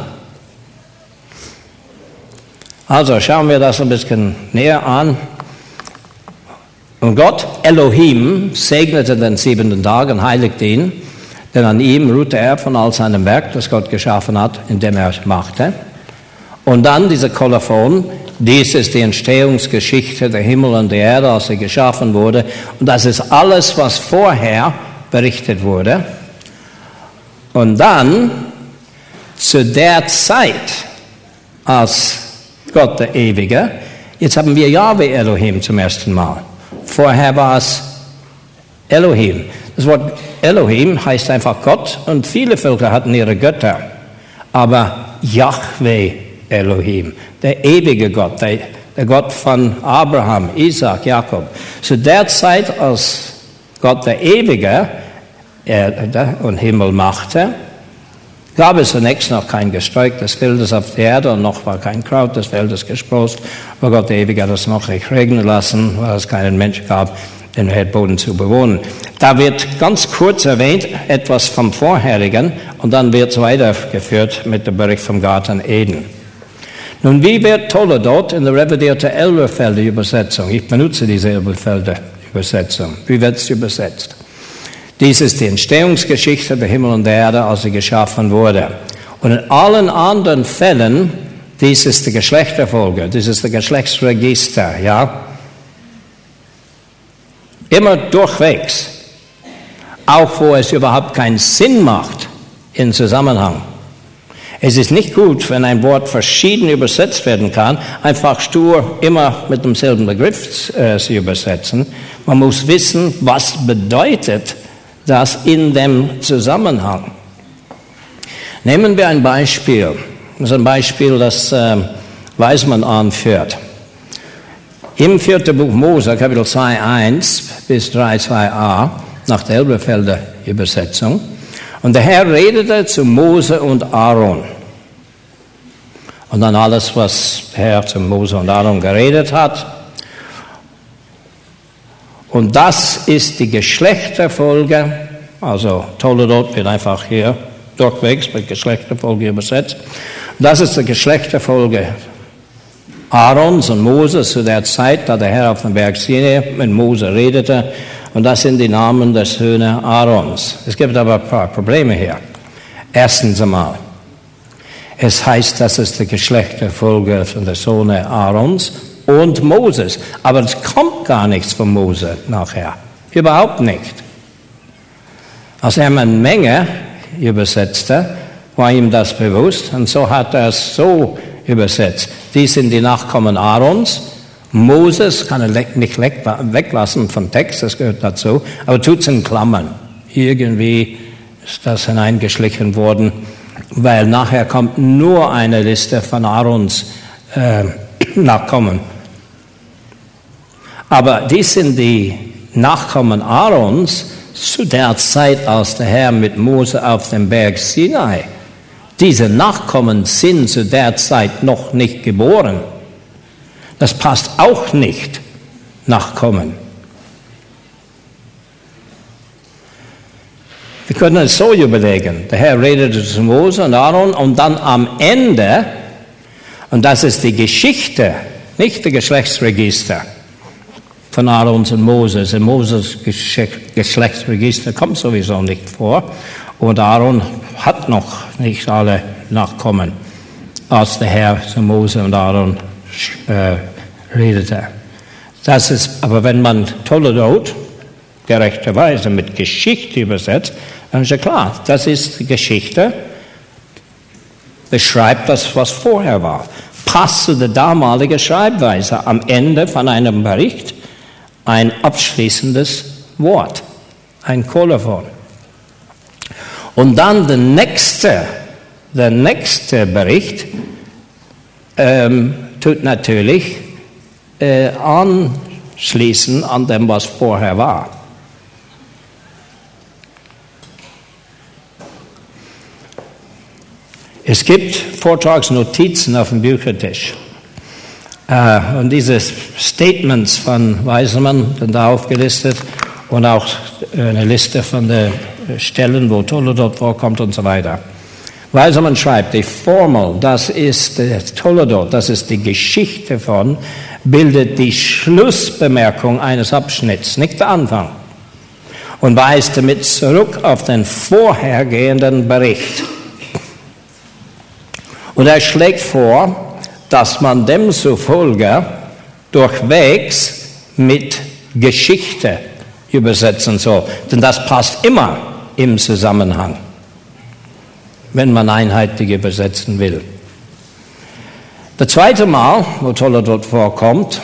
Also schauen wir das ein bisschen näher an. Und Gott, Elohim, segnete den siebenten Tag und heiligte ihn, denn an ihm ruhte er von all seinem Werk, das Gott geschaffen hat, indem er es machte. Und dann dieser Kolophon, dies ist die Entstehungsgeschichte der Himmel und der Erde, als sie geschaffen wurde. Und das ist alles, was vorher berichtet wurde. Und dann, zu der Zeit, als Gott der Ewige, jetzt haben wir Jahwe Elohim zum ersten Mal. Vorher war es Elohim. Das Wort Elohim heißt einfach Gott und viele Völker hatten ihre Götter. Aber Yahweh Elohim, der ewige Gott, der, der Gott von Abraham, Isaac, Jakob. Zu der Zeit, als Gott der Ewige Erde und Himmel machte, gab es zunächst noch kein Gesträuch des Feldes auf der Erde und noch war kein Kraut des Feldes gesproßt, aber Gott der Ewige hat es noch nicht regnen lassen, weil es keinen Mensch gab, den Erdboden zu bewohnen. Da wird ganz kurz erwähnt etwas vom Vorherigen und dann wird es weitergeführt mit dem Bericht vom Garten Eden. Nun, wie wird Toledot in der revidierten Elberfelder Übersetzung, ich benutze diese Elberfelder Übersetzung, wie wird es übersetzt? Dies ist die Entstehungsgeschichte der Himmel und der Erde, als sie geschaffen wurde. Und in allen anderen Fällen, dies ist die Geschlechterfolge, dies ist das Geschlechtsregister, ja. Immer durchwegs. Auch wo es überhaupt keinen Sinn macht im Zusammenhang. Es ist nicht gut, wenn ein Wort verschieden übersetzt werden kann, einfach stur immer mit demselben Begriff äh, zu übersetzen. Man muss wissen, was bedeutet das in dem Zusammenhang. Nehmen wir ein Beispiel. Das ist ein Beispiel, das äh, Weismann anführt. Im vierten Buch Mose, Kapitel zwei, eins bis drei, zwei a, nach der Elberfelder Übersetzung. Und der Herr redete zu Mose und Aaron. Und dann alles, was der Herr zu Mose und Aaron geredet hat. Und das ist die Geschlechterfolge, also Toledot wird einfach hier durchwegs mit Geschlechterfolge übersetzt. Das ist die Geschlechterfolge Aarons und Moses zu der Zeit, da der Herr auf dem Berg Sinai mit Mose redete. Und das sind die Namen der Söhne Aarons. Es gibt aber ein paar Probleme hier. Erstens einmal, es heißt, das ist die Geschlechterfolge von der Söhne Aarons und Moses. Aber es kommt gar nichts von Mose nachher. Überhaupt nicht. Als er eine Menge übersetzte, war ihm das bewusst und so hat er es so übersetzt. Dies sind die Nachkommen Aarons. Moses kann er nicht weglassen vom Text, das gehört dazu, aber tut es in Klammern. Irgendwie ist das hineingeschlichen worden, weil nachher kommt nur eine Liste von Aarons äh, Nachkommen. Aber dies sind die Nachkommen Aarons zu der Zeit, als der Herr mit Mose auf dem Berg Sinai. Diese Nachkommen sind zu der Zeit noch nicht geboren. Das passt auch nicht, Nachkommen. Wir können es so überlegen. Der Herr redete zu Mose und Aaron und dann am Ende, und das ist die Geschichte, nicht das Geschlechtsregister von Aarons und Moses. In Moses Geschlechtsregister kommt sowieso nicht vor. Und Aaron hat noch nicht alle Nachkommen, als der Herr zu Mose und Aaron äh, redete. Das ist, aber wenn man Toledot gerechterweise mit Geschichte übersetzt, dann ist ja klar, das ist die Geschichte, beschreibt das, was vorher war. Passt zu der damaligen Schreibweise. Am Ende von einem Bericht ein abschließendes Wort, ein Kolophon. Und dann der nächste, der nächste Bericht ähm, tut natürlich äh, anschließen an dem, was vorher war. Es gibt Vortragsnotizen auf dem Büchertisch. Äh, und diese Statements von Weisemann sind da aufgelistet und auch eine Liste von den Stellen, wo Toledot vorkommt und so weiter. Weisemann schreibt, die Formel, das ist der Toledot, das ist die Geschichte von, bildet die Schlussbemerkung eines Abschnitts, nicht der Anfang, und weist damit zurück auf den vorhergehenden Bericht. Und er schlägt vor, dass man demzufolge durchwegs mit Geschichte übersetzen soll. Denn das passt immer im Zusammenhang, wenn man einheitlich übersetzen will. Das zweite Mal, wo Toledot vorkommt,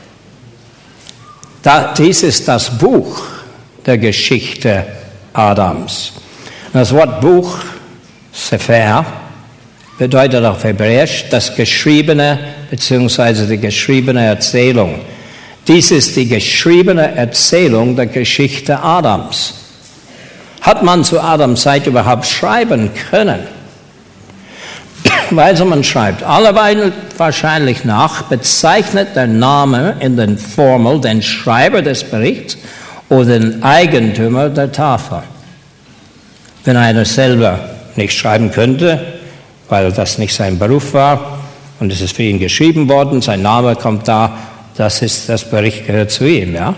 da, dies ist das Buch der Geschichte Adams. Das Wort Buch, Sefer, bedeutet auf Hebräisch das geschriebene bzw. die geschriebene Erzählung. Dies ist die geschriebene Erzählung der Geschichte Adams. Hat man zu Adams Zeit überhaupt schreiben können? Weisemann schreibt, alleweil wahrscheinlich nach, bezeichnet der Name in den Formel den Schreiber des Berichts oder den Eigentümer der Tafel. Wenn einer selber nicht schreiben könnte, weil das nicht sein Beruf war und es ist für ihn geschrieben worden, sein Name kommt da, das ist, das Bericht gehört zu ihm, ja.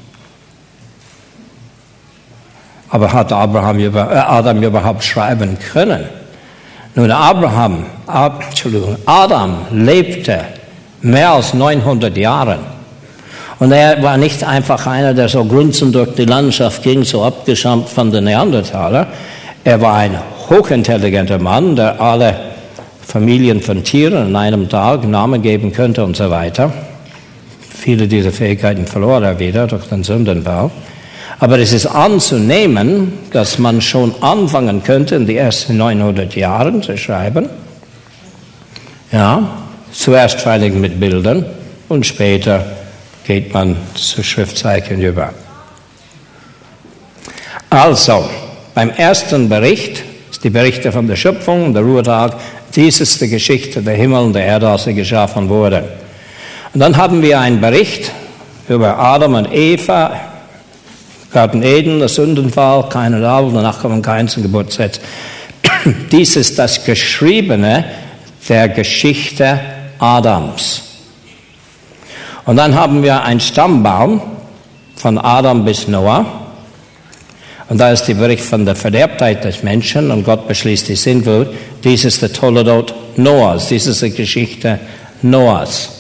Aber hat Abraham über, äh, Adam überhaupt schreiben können? Nun, Abraham, Ab, Entschuldigung, Adam lebte mehr als neunhundert Jahre. Und er war nicht einfach einer, der so grunzend durch die Landschaft ging, so abgeschirmt von den Neandertalern. Er war ein hochintelligenter Mann, der alle Familien von Tieren in einem Tag Namen geben könnte und so weiter. Viele dieser Fähigkeiten verlor er wieder durch den Sündenfall. Aber es ist anzunehmen, dass man schon anfangen könnte, in die ersten neunhundert Jahren zu schreiben. Ja, zuerst freilich mit Bildern und später geht man zu Schriftzeichen über. Also, beim ersten Bericht, ist die Berichte von der Schöpfung, der Ruhetag, dies ist die Geschichte der Himmel und der Erde, als sie geschaffen wurden. Und dann haben wir einen Bericht über Adam und Eva, Garten Eden, der Sündenfall, keine Abel, danach kommen Kain zum Geburtsrecht. Dies ist das Geschriebene der Geschichte Adams. Und dann haben wir einen Stammbaum von Adam bis Noah. Und da ist der Bericht von der Verderbtheit des Menschen und Gott beschließt die Sintflut. Dies ist der Toledot Noahs. Dies ist die Geschichte Noahs.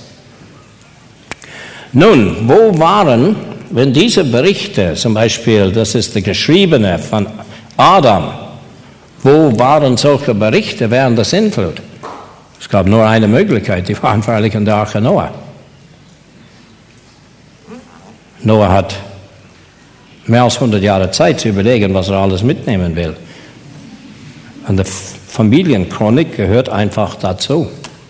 Nun, wo waren, wenn diese Berichte, zum Beispiel, das ist der Geschriebene von Adam, Wo waren solche Berichte während der Sintflut? Es gab nur eine Möglichkeit, die waren freilich in der Arche Noah. Noah hat mehr als hundert Jahre Zeit zu überlegen, was er alles mitnehmen will. Und die Familienchronik gehört einfach dazu.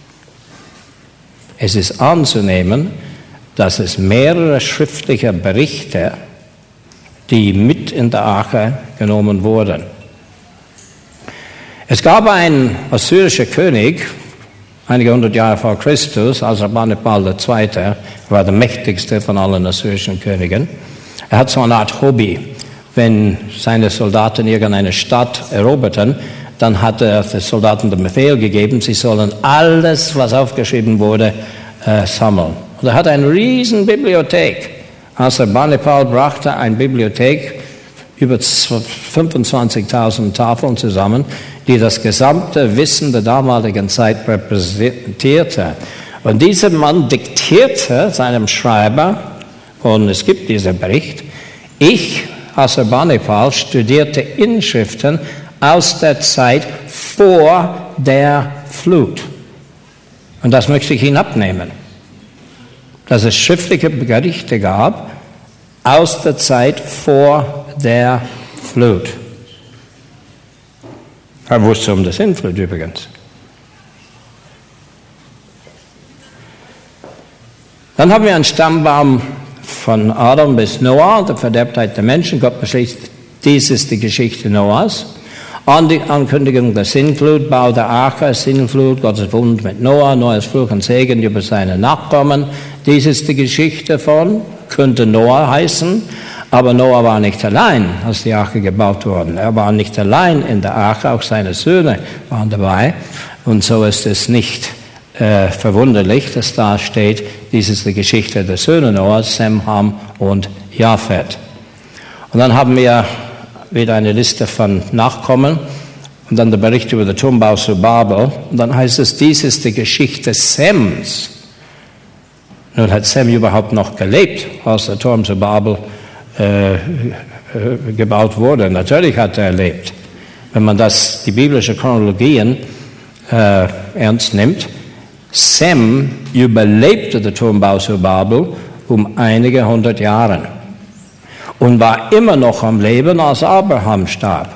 Es ist anzunehmen, dass es mehrere schriftliche Berichte, die mit in der Arche genommen wurden. Es gab einen assyrischen König, einige hundert Jahre vor Christus, Asurbanipal der Zweite, war der mächtigste von allen assyrischen Königen. Er hat so eine Art Hobby. Wenn seine Soldaten irgendeine Stadt eroberten, dann hat er den Soldaten den Befehl gegeben, sie sollen alles, was aufgeschrieben wurde, äh, sammeln. Und er hatte eine riesen Bibliothek. Asurbanipal brachte eine Bibliothek über fünfundzwanzigtausend Tafeln zusammen, die das gesamte Wissen der damaligen Zeit repräsentierte. Und dieser Mann diktierte seinem Schreiber, und es gibt diesen Bericht, ich, Asurbanipal, studierte Inschriften aus der Zeit vor der Flut. Und das möchte ich Ihnen abnehmen, dass es schriftliche Berichte gab aus der Zeit vor der Flut. Er wusste um die Sintflut übrigens. Dann haben wir einen Stammbaum von Adam bis Noah, der Verderbtheit der Menschen. Gott beschließt, dies ist die Geschichte Noahs. An die Ankündigung der Sintflut, Bau der Arche, Sintflut, Gottes Bund mit Noah, Noahs Fluch und Segen über seine Nachkommen. Dies ist die Geschichte von, könnte Noah heißen, aber Noah war nicht allein, als die Arche gebaut wurde. Er war nicht allein in der Arche, auch seine Söhne waren dabei. Und so ist es nicht äh, verwunderlich, dass da steht, dies ist die Geschichte der Söhne Noahs, Sem, Ham und Japhet. Und dann haben wir wieder eine Liste von Nachkommen und dann der Bericht über den Turmbau zu Babel. Und dann heißt es, dies ist die Geschichte Sems. Nun hat Sem überhaupt noch gelebt, als der Turm zu Babel äh, äh, gebaut wurde. Natürlich hat er erlebt. Wenn man das, die biblische Chronologien äh, ernst nimmt, Sem überlebte den Turmbau zu Babel um einige hundert Jahre und war immer noch am Leben, als Abraham starb.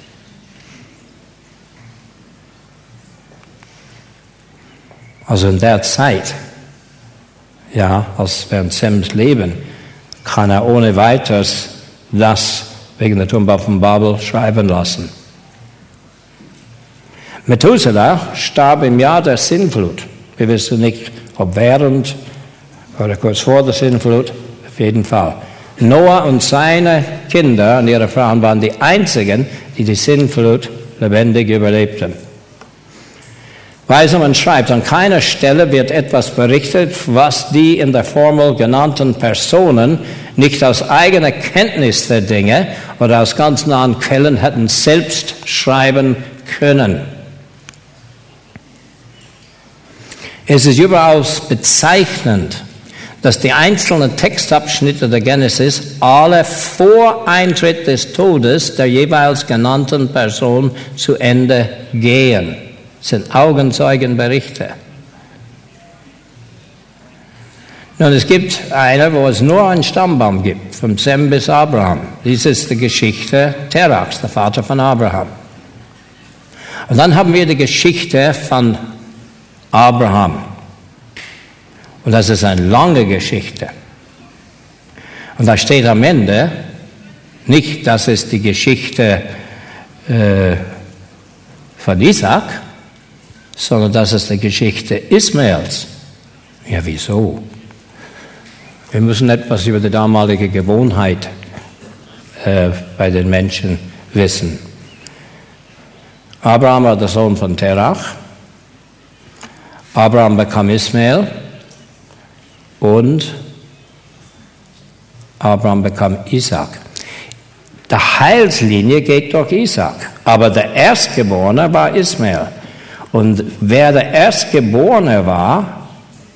Also in der Zeit, ja, als während Sems Leben, kann er ohne weiteres das wegen der Turmbau von Babel schreiben lassen. Methuselah starb im Jahr der Sintflut. Wir wissen nicht, ob während oder kurz vor der Sintflut, auf jeden Fall. Noah und seine Kinder und ihre Frauen waren die einzigen, die die Sintflut lebendig überlebten. Weisemann schreibt, an keiner Stelle wird etwas berichtet, was die in der Formel genannten Personen nicht aus eigener Kenntnis der Dinge oder aus ganz nahen Quellen hätten selbst schreiben können. Es ist überaus bezeichnend, dass die einzelnen Textabschnitte der Genesis alle vor Eintritt des Todes der jeweils genannten Person zu Ende gehen. Das sind Augenzeugenberichte. Nun, es gibt eine, wo es nur einen Stammbaum gibt, von Sem bis Abraham. Dies ist die Geschichte Terachs, der Vater von Abraham. Und dann haben wir die Geschichte von Abraham. Und das ist eine lange Geschichte. Und da steht am Ende nicht, das ist die Geschichte äh, von Isaac, sondern das ist die Geschichte Ismaels. Ja, wieso? Wir müssen etwas über die damalige Gewohnheit äh, bei den Menschen wissen. Abraham war der Sohn von Terach. Abraham bekam Ismael und Abraham bekam Isaac. Die Heilslinie geht durch Isaac, aber der Erstgeborene war Ismael. Und wer der Erstgeborene war,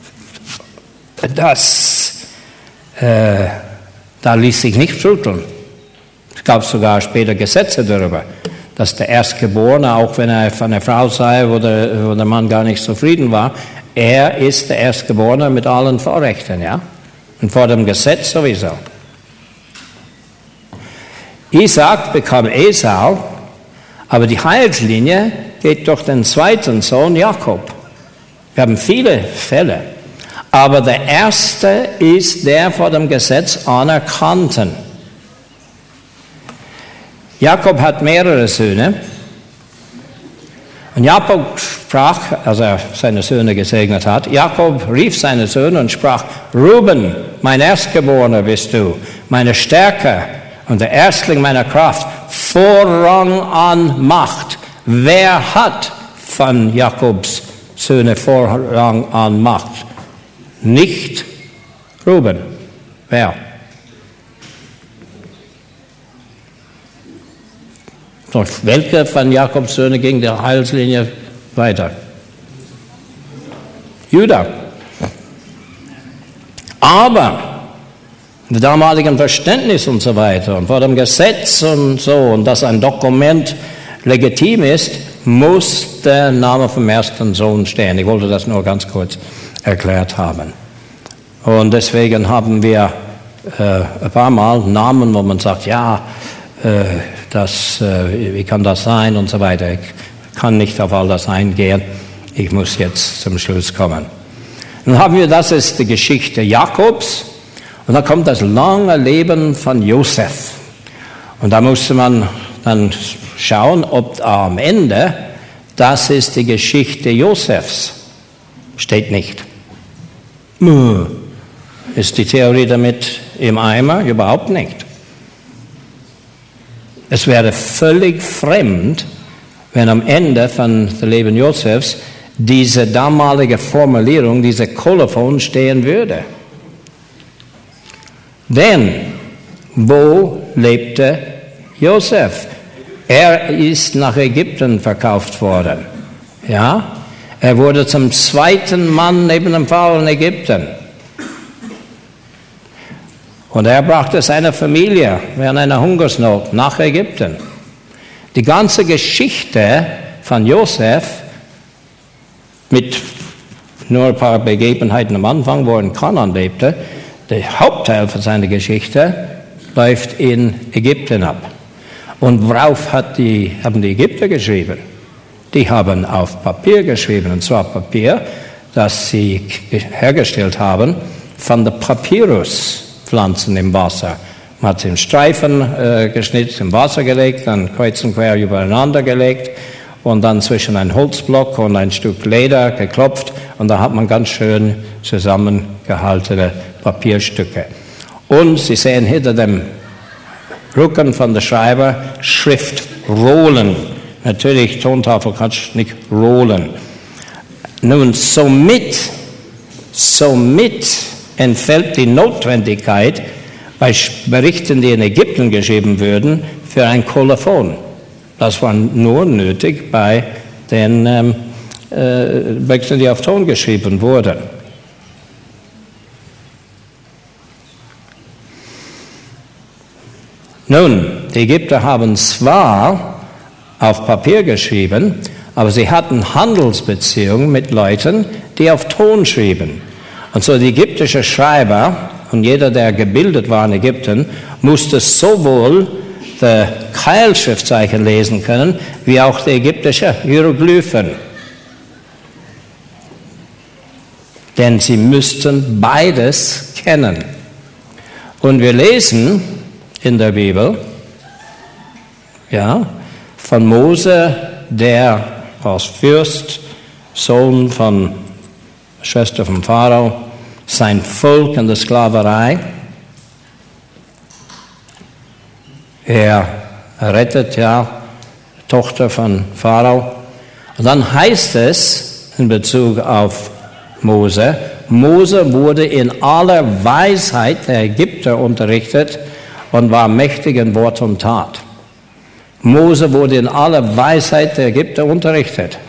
das, äh, da ließ sich nicht rütteln. Es gab sogar später Gesetze darüber, dass der Erstgeborene, auch wenn er von einer Frau sei, wo der, wo der Mann gar nicht zufrieden war, er ist der Erstgeborene mit allen Vorrechten, ja? Und vor dem Gesetz sowieso. Isaac bekam Esau, aber die Heilslinie geht durch den zweiten Sohn Jakob. Wir haben viele Fälle, aber der erste ist der vor dem Gesetz Anerkannten. Jakob hat mehrere Söhne und Jakob sprach, als er seine Söhne gesegnet hat, Jakob rief seine Söhne und sprach, Ruben, mein Erstgeborener bist du, meine Stärke und der Erstling meiner Kraft, Vorrang an Macht. Wer hat von Jakobs Söhne Vorrang an Macht? Nicht Ruben. Wer? Durch welche von Jakobs Söhne ging die Heilslinie weiter? Juda. Aber im damaligen Verständnis und so weiter und vor dem Gesetz und so und dass ein Dokument legitim ist, muss der Name vom ersten Sohn stehen. Ich wollte das nur ganz kurz erklärt haben. Und deswegen haben wir äh, ein paar Mal Namen, wo man sagt, ja, äh, das, äh, wie kann das sein und so weiter. Ich kann nicht auf all das eingehen. Ich muss jetzt zum Schluss kommen. Dann haben wir, das ist die Geschichte Jakobs. Und dann kommt das lange Leben von Josef. Und da musste man dann schauen, ob am Ende, das ist die Geschichte Josefs. Steht nicht. Ist die Theorie damit im Eimer? Überhaupt nicht. Es wäre völlig fremd, wenn am Ende von dem Leben Josefs diese damalige Formulierung, diese Kolophon stehen würde. Denn wo lebte Josef? Er ist nach Ägypten verkauft worden. Ja? Er wurde zum zweiten Mann neben dem Pharao in Ägypten. Und er brachte seine Familie während einer Hungersnot nach Ägypten. Die ganze Geschichte von Josef mit nur ein paar Begebenheiten am Anfang, wo er in Kanaan lebte, der Hauptteil von seiner Geschichte läuft in Ägypten ab. Und worauf hat die, haben die Ägypter geschrieben? Die haben auf Papier geschrieben, und zwar Papier, das sie hergestellt haben von der Papyruspflanzen im Wasser. Man hat sie in Streifen äh, geschnitten, im Wasser gelegt, dann kreuz und quer übereinander gelegt und dann zwischen ein Holzblock und ein Stück Leder geklopft und da hat man ganz schön zusammengehaltene Papierstücke. Und Sie sehen hinter dem Rücken von der Schreiber Schriftrollen. Natürlich, Tontafel kannst du nicht rollen. Nun, somit, somit entfällt die Notwendigkeit, bei Berichten, die in Ägypten geschrieben würden, für ein Kolophon. Das war nur nötig bei den ähm, äh, Berichten, die auf Ton geschrieben wurden. Nun, die Ägypter haben zwar auf Papier geschrieben, aber sie hatten Handelsbeziehungen mit Leuten, die auf Ton schrieben. Und so die ägyptische Schreiber und jeder, der gebildet war in Ägypten, musste sowohl die Keilschriftzeichen lesen können, wie auch die ägyptischen Hieroglyphen. Denn sie müssten beides kennen. Und wir lesen in der Bibel, ja, von Mose, der als Fürst, Sohn von Schwester vom Pharao, sein Volk in der Sklaverei. Er rettet ja die Tochter von Pharao. Und dann heißt es in Bezug auf Mose, Mose wurde in aller Weisheit der Ägypter unterrichtet und war mächtig in Wort und Tat. Mose wurde in aller Weisheit der Ägypter unterrichtet.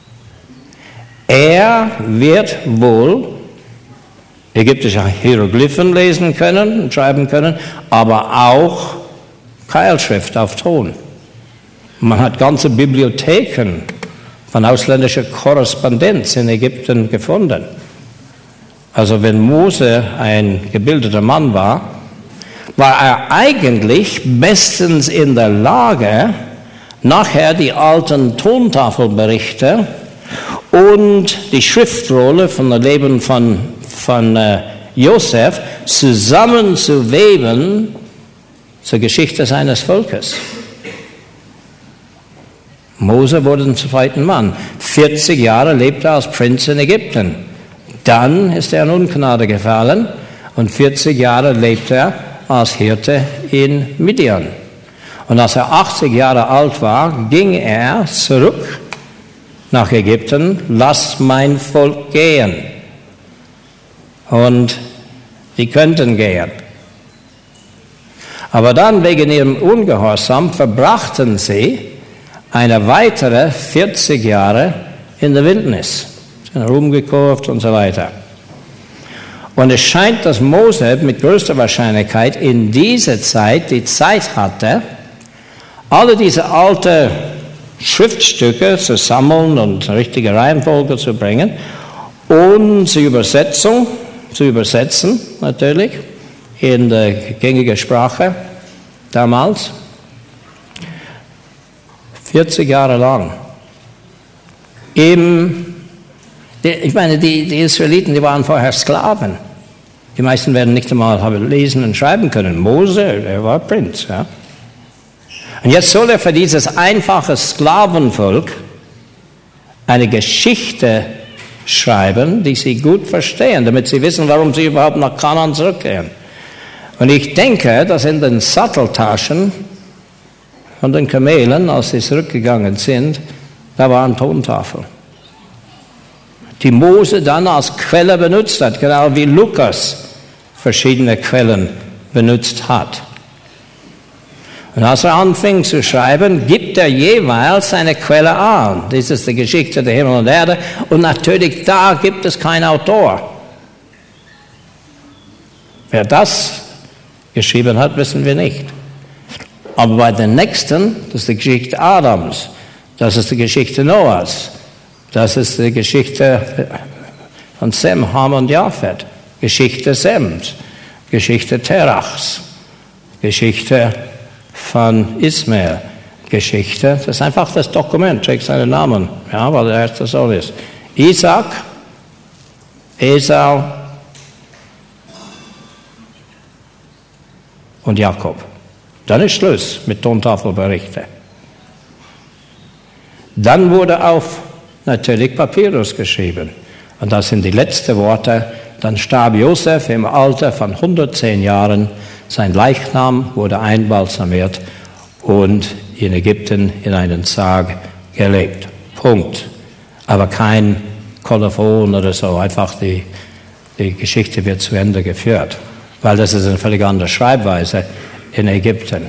Er wird wohl ägyptische Hieroglyphen lesen können und schreiben können, aber auch Keilschrift auf Ton. Man hat ganze Bibliotheken von ausländischer Korrespondenz in Ägypten gefunden. Also wenn Mose ein gebildeter Mann war, war er eigentlich bestens in der Lage, nachher die alten Tontafelberichte und die Schriftrolle von dem Leben von, von äh, Josef zusammenzuweben zur Geschichte seines Volkes. Mose wurde zum zweiten Mann. vierzig Jahre lebte er als Prinz in Ägypten. Dann ist er in Ungnade gefallen und vierzig Jahre lebte er als Hirte in Midian. Und als er achtzig Jahre alt war, ging er zurück nach Ägypten, lass mein Volk gehen. Und die könnten gehen. Aber dann wegen ihrem Ungehorsam verbrachten sie eine weitere vierzig Jahre in der Wildnis, sind rumgekurvt und so weiter. Und es scheint, dass Mose mit größter Wahrscheinlichkeit in dieser Zeit die Zeit hatte, alle diese alten Schriftstücke zu sammeln und eine richtige Reihenfolge zu bringen und zur Übersetzung, zu übersetzen natürlich in der gängigen Sprache damals. vierzig Jahre lang. Im, ich meine, die, die Israeliten, die waren vorher Sklaven. Die meisten werden nicht einmal haben lesen und schreiben können. Mose, er war Prinz. Ja. Und jetzt soll er für dieses einfache Sklavenvolk eine Geschichte schreiben, die sie gut verstehen, damit sie wissen, warum sie überhaupt nach Kanaan zurückkehren. Und ich denke, dass in den Satteltaschen von den Kamelen, als sie zurückgegangen sind, da waren Tontafeln, die Mose dann als Quelle benutzt hat, genau wie Lukas verschiedene Quellen benutzt hat. Und als er anfing zu schreiben, gibt er jeweils eine Quelle an. Das ist die Geschichte der Himmel und Erde. Und natürlich, da gibt es keinen Autor. Wer das geschrieben hat, wissen wir nicht. Aber bei den nächsten, das ist die Geschichte Adams, das ist die Geschichte Noahs, das ist die Geschichte von Sem, Ham und Japhet, Geschichte Sems, Geschichte Terachs, Geschichte von Ismael, Geschichte, das ist einfach das Dokument, trägt seinen Namen, ja, weil der erste Sohn ist. Isaac, Esau und Jakob. Dann ist Schluss mit Tontafelberichte. Dann wurde auf natürlich Papyrus geschrieben. Und das sind die letzten Worte. Dann starb Josef im Alter von hundertzehn Jahren. Sein Leichnam wurde einbalsamiert und in Ägypten in einen Sarg gelegt. Punkt. Aber kein Kolophon oder so. Einfach die, die Geschichte wird zu Ende geführt. Weil das ist eine völlig andere Schreibweise in Ägypten.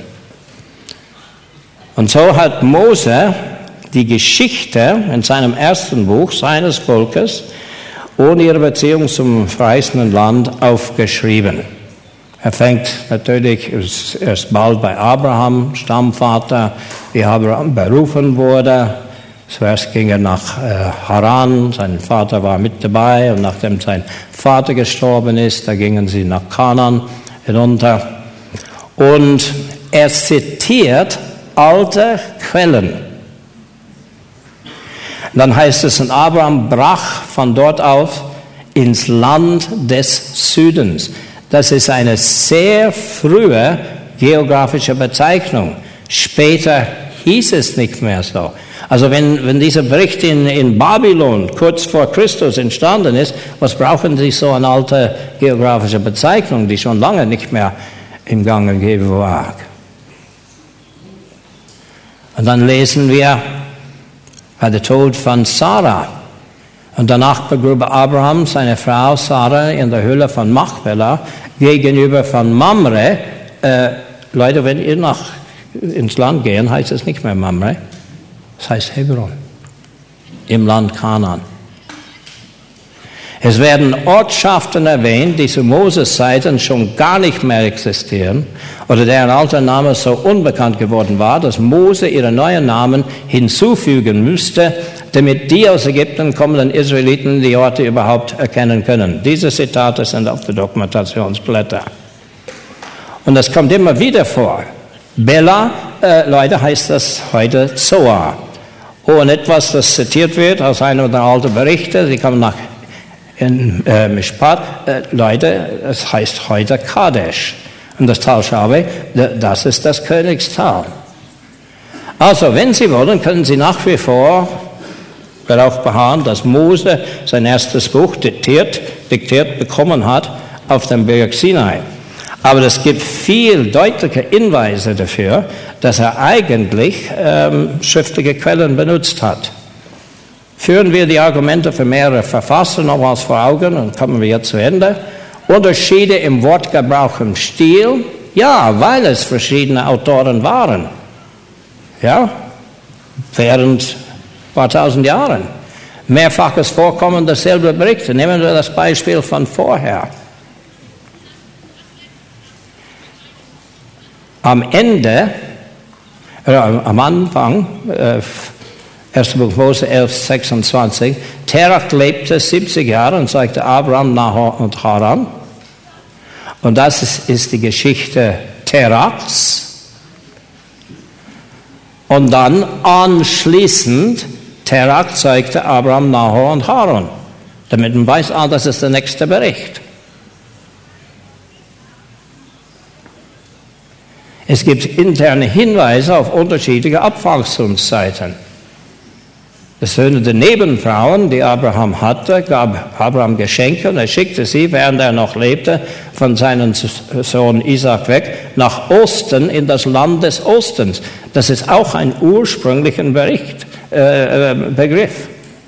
Und so hat Mose die Geschichte in seinem ersten Buch seines Volkes ohne ihre Beziehung zum verheißenen Land aufgeschrieben. Er fängt natürlich erst bald bei Abraham, Stammvater, wie Abraham berufen wurde. Zuerst ging er nach Haran, sein Vater war mit dabei und nachdem sein Vater gestorben ist, da gingen sie nach Kanaan hinunter. Und er zitiert alte Quellen. Dann heißt es, und Abraham brach von dort auf ins Land des Südens. Das ist eine sehr frühe geografische Bezeichnung. Später hieß es nicht mehr so. Also wenn, wenn dieser Bericht in, in Babylon kurz vor Christus entstanden ist, was brauchen Sie so eine alte geografische Bezeichnung, die schon lange nicht mehr im Gang und Gebe war? Und dann lesen wir bei der Tod von Sarah. Und danach begrub Abraham seine Frau Sarah in der Höhle von Machpelah gegenüber von Mamre. Äh, Leute, wenn ihr nach, ins Land gehen, heißt es nicht mehr Mamre, es heißt Hebron, im Land Kanaan. Es werden Ortschaften erwähnt, die zu Moses Zeiten schon gar nicht mehr existieren oder deren alter Name so unbekannt geworden war, dass Mose ihre neuen Namen hinzufügen müsste, damit die aus Ägypten kommenden Israeliten die Orte überhaupt erkennen können. Diese Zitate sind auf der Dokumentationsblätter. Und das kommt immer wieder vor. Bela, äh, Leute, heißt das heute Zoar. Und etwas, das zitiert wird aus einem der alten Berichte, sie kommen nach in äh, Mishpat, äh, Leute, es heißt heute Kadesh. Und das Tal Shaveh, das ist das Königstal. Also, wenn Sie wollen, können Sie nach wie vor darauf beharren, dass Mose sein erstes Buch diktiert, diktiert bekommen hat auf dem Berg Sinai. Aber es gibt viel deutliche Hinweise dafür, dass er eigentlich ähm, schriftliche Quellen benutzt hat. Führen wir die Argumente für mehrere Verfasser nochmals vor Augen und kommen wir jetzt zu Ende. Unterschiede im Wortgebrauch, im Stil, ja, weil es verschiedene Autoren waren. Ja, während ein paar tausend Jahren. Mehrfaches Vorkommen derselben Berichte. Nehmen wir das Beispiel von vorher. Am Ende, äh, am Anfang, äh, erster Buch Mose elf, sechsundzwanzig, Terach lebte siebzig Jahre und zeigte Abraham, Nahor und Haran. Und das ist, ist die Geschichte Terachs. Und dann anschließend, Terach zeigte Abraham, Nahor und Haran. Damit man weiß, ah, das ist der nächste Bericht. Es gibt interne Hinweise auf unterschiedliche Abwachsungszeiten. Die Söhne der Nebenfrauen, die Abraham hatte, gab Abraham Geschenke und er schickte sie, während er noch lebte, von seinem Sohn Isaac weg, nach Osten, in das Land des Ostens. Das ist auch ein ursprünglicher Bericht, äh, Begriff.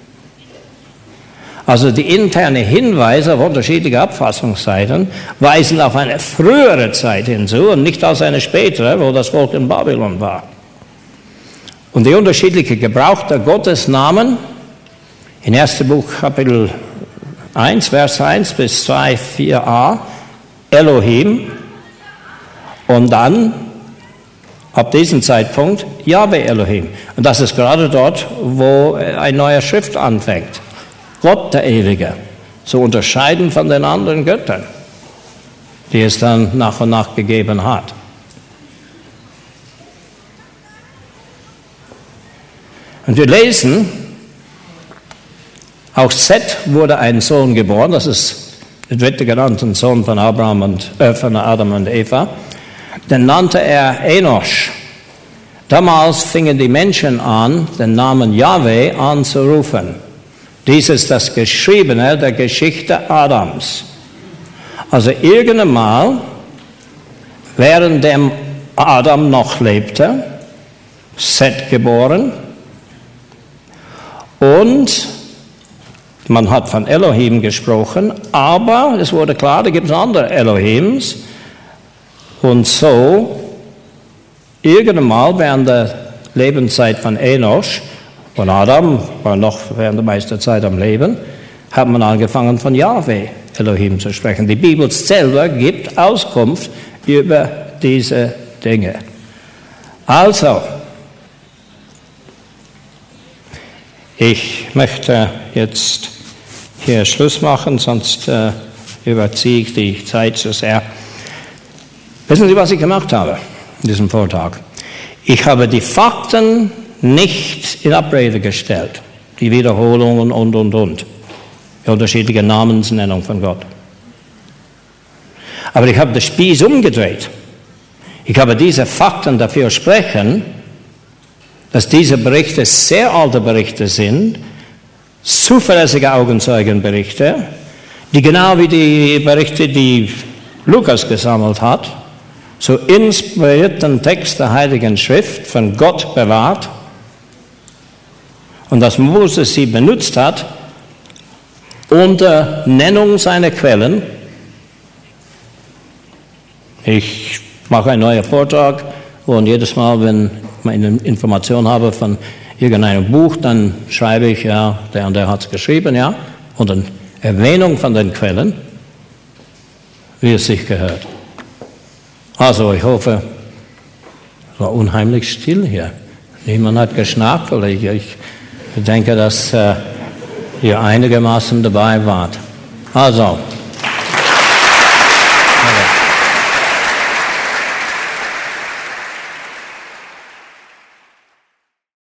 Also die internen Hinweise auf unterschiedliche Abfassungszeiten weisen auf eine frühere Zeit hinzu und nicht auf eine spätere, wo das Volk in Babylon war. Und die unterschiedliche Gebrauch der Gottesnamen in ersten Buch Kapitel eins, Vers eins bis zwei, vier a, Elohim, und dann ab diesem Zeitpunkt Jahwe Elohim. Und das ist gerade dort, wo ein neuer Schrift anfängt. Gott der Ewige, zu unterscheiden von den anderen Göttern, die es dann nach und nach gegeben hat. Und wir lesen, auch Seth wurde ein Sohn geboren, das ist der dritte genannte Sohn von Abraham und äh, von Adam und Eva. Den nannte er Enosch. Damals fingen die Menschen an, den Namen Jahwe anzurufen. Dies ist das Geschriebene der Geschichte Adams. Also irgendwann mal, während dem Adam noch lebte, Seth geboren, und man hat von Elohim gesprochen, aber es wurde klar, da gibt es andere Elohims. Und so, irgendwann mal während der Lebenszeit von Enosch und Adam, war noch während der meisten Zeit am Leben, hat man angefangen von Jahwe Elohim zu sprechen. Die Bibel selber gibt Auskunft über diese Dinge. Also, ich möchte jetzt hier Schluss machen, sonst äh, überziehe ich die Zeit zu sehr. Wissen Sie, was ich gemacht habe in diesem Vortrag? Ich habe die Fakten nicht in Abrede gestellt, die Wiederholungen und, und, und, die unterschiedliche Namensnennung von Gott. Aber ich habe den Spieß umgedreht. Ich habe diese Fakten dafür sprechen, dass diese Berichte sehr alte Berichte sind, zuverlässige Augenzeugenberichte, die genau wie die Berichte, die Lukas gesammelt hat, so inspirierten Text der Heiligen Schrift von Gott bewahrt und dass Moses sie benutzt hat unter Nennung seiner Quellen. Ich mache einen neuen Vortrag und jedes Mal, wenn ich eine Information habe von irgendeinem Buch, dann schreibe ich, ja, der und der hat es geschrieben, ja, und dann Erwähnung von den Quellen, wie es sich gehört. Also ich hoffe, es war unheimlich still hier. Niemand hat geschnarcht, oder ich, ich denke, dass äh, ihr einigermaßen dabei wart. Also,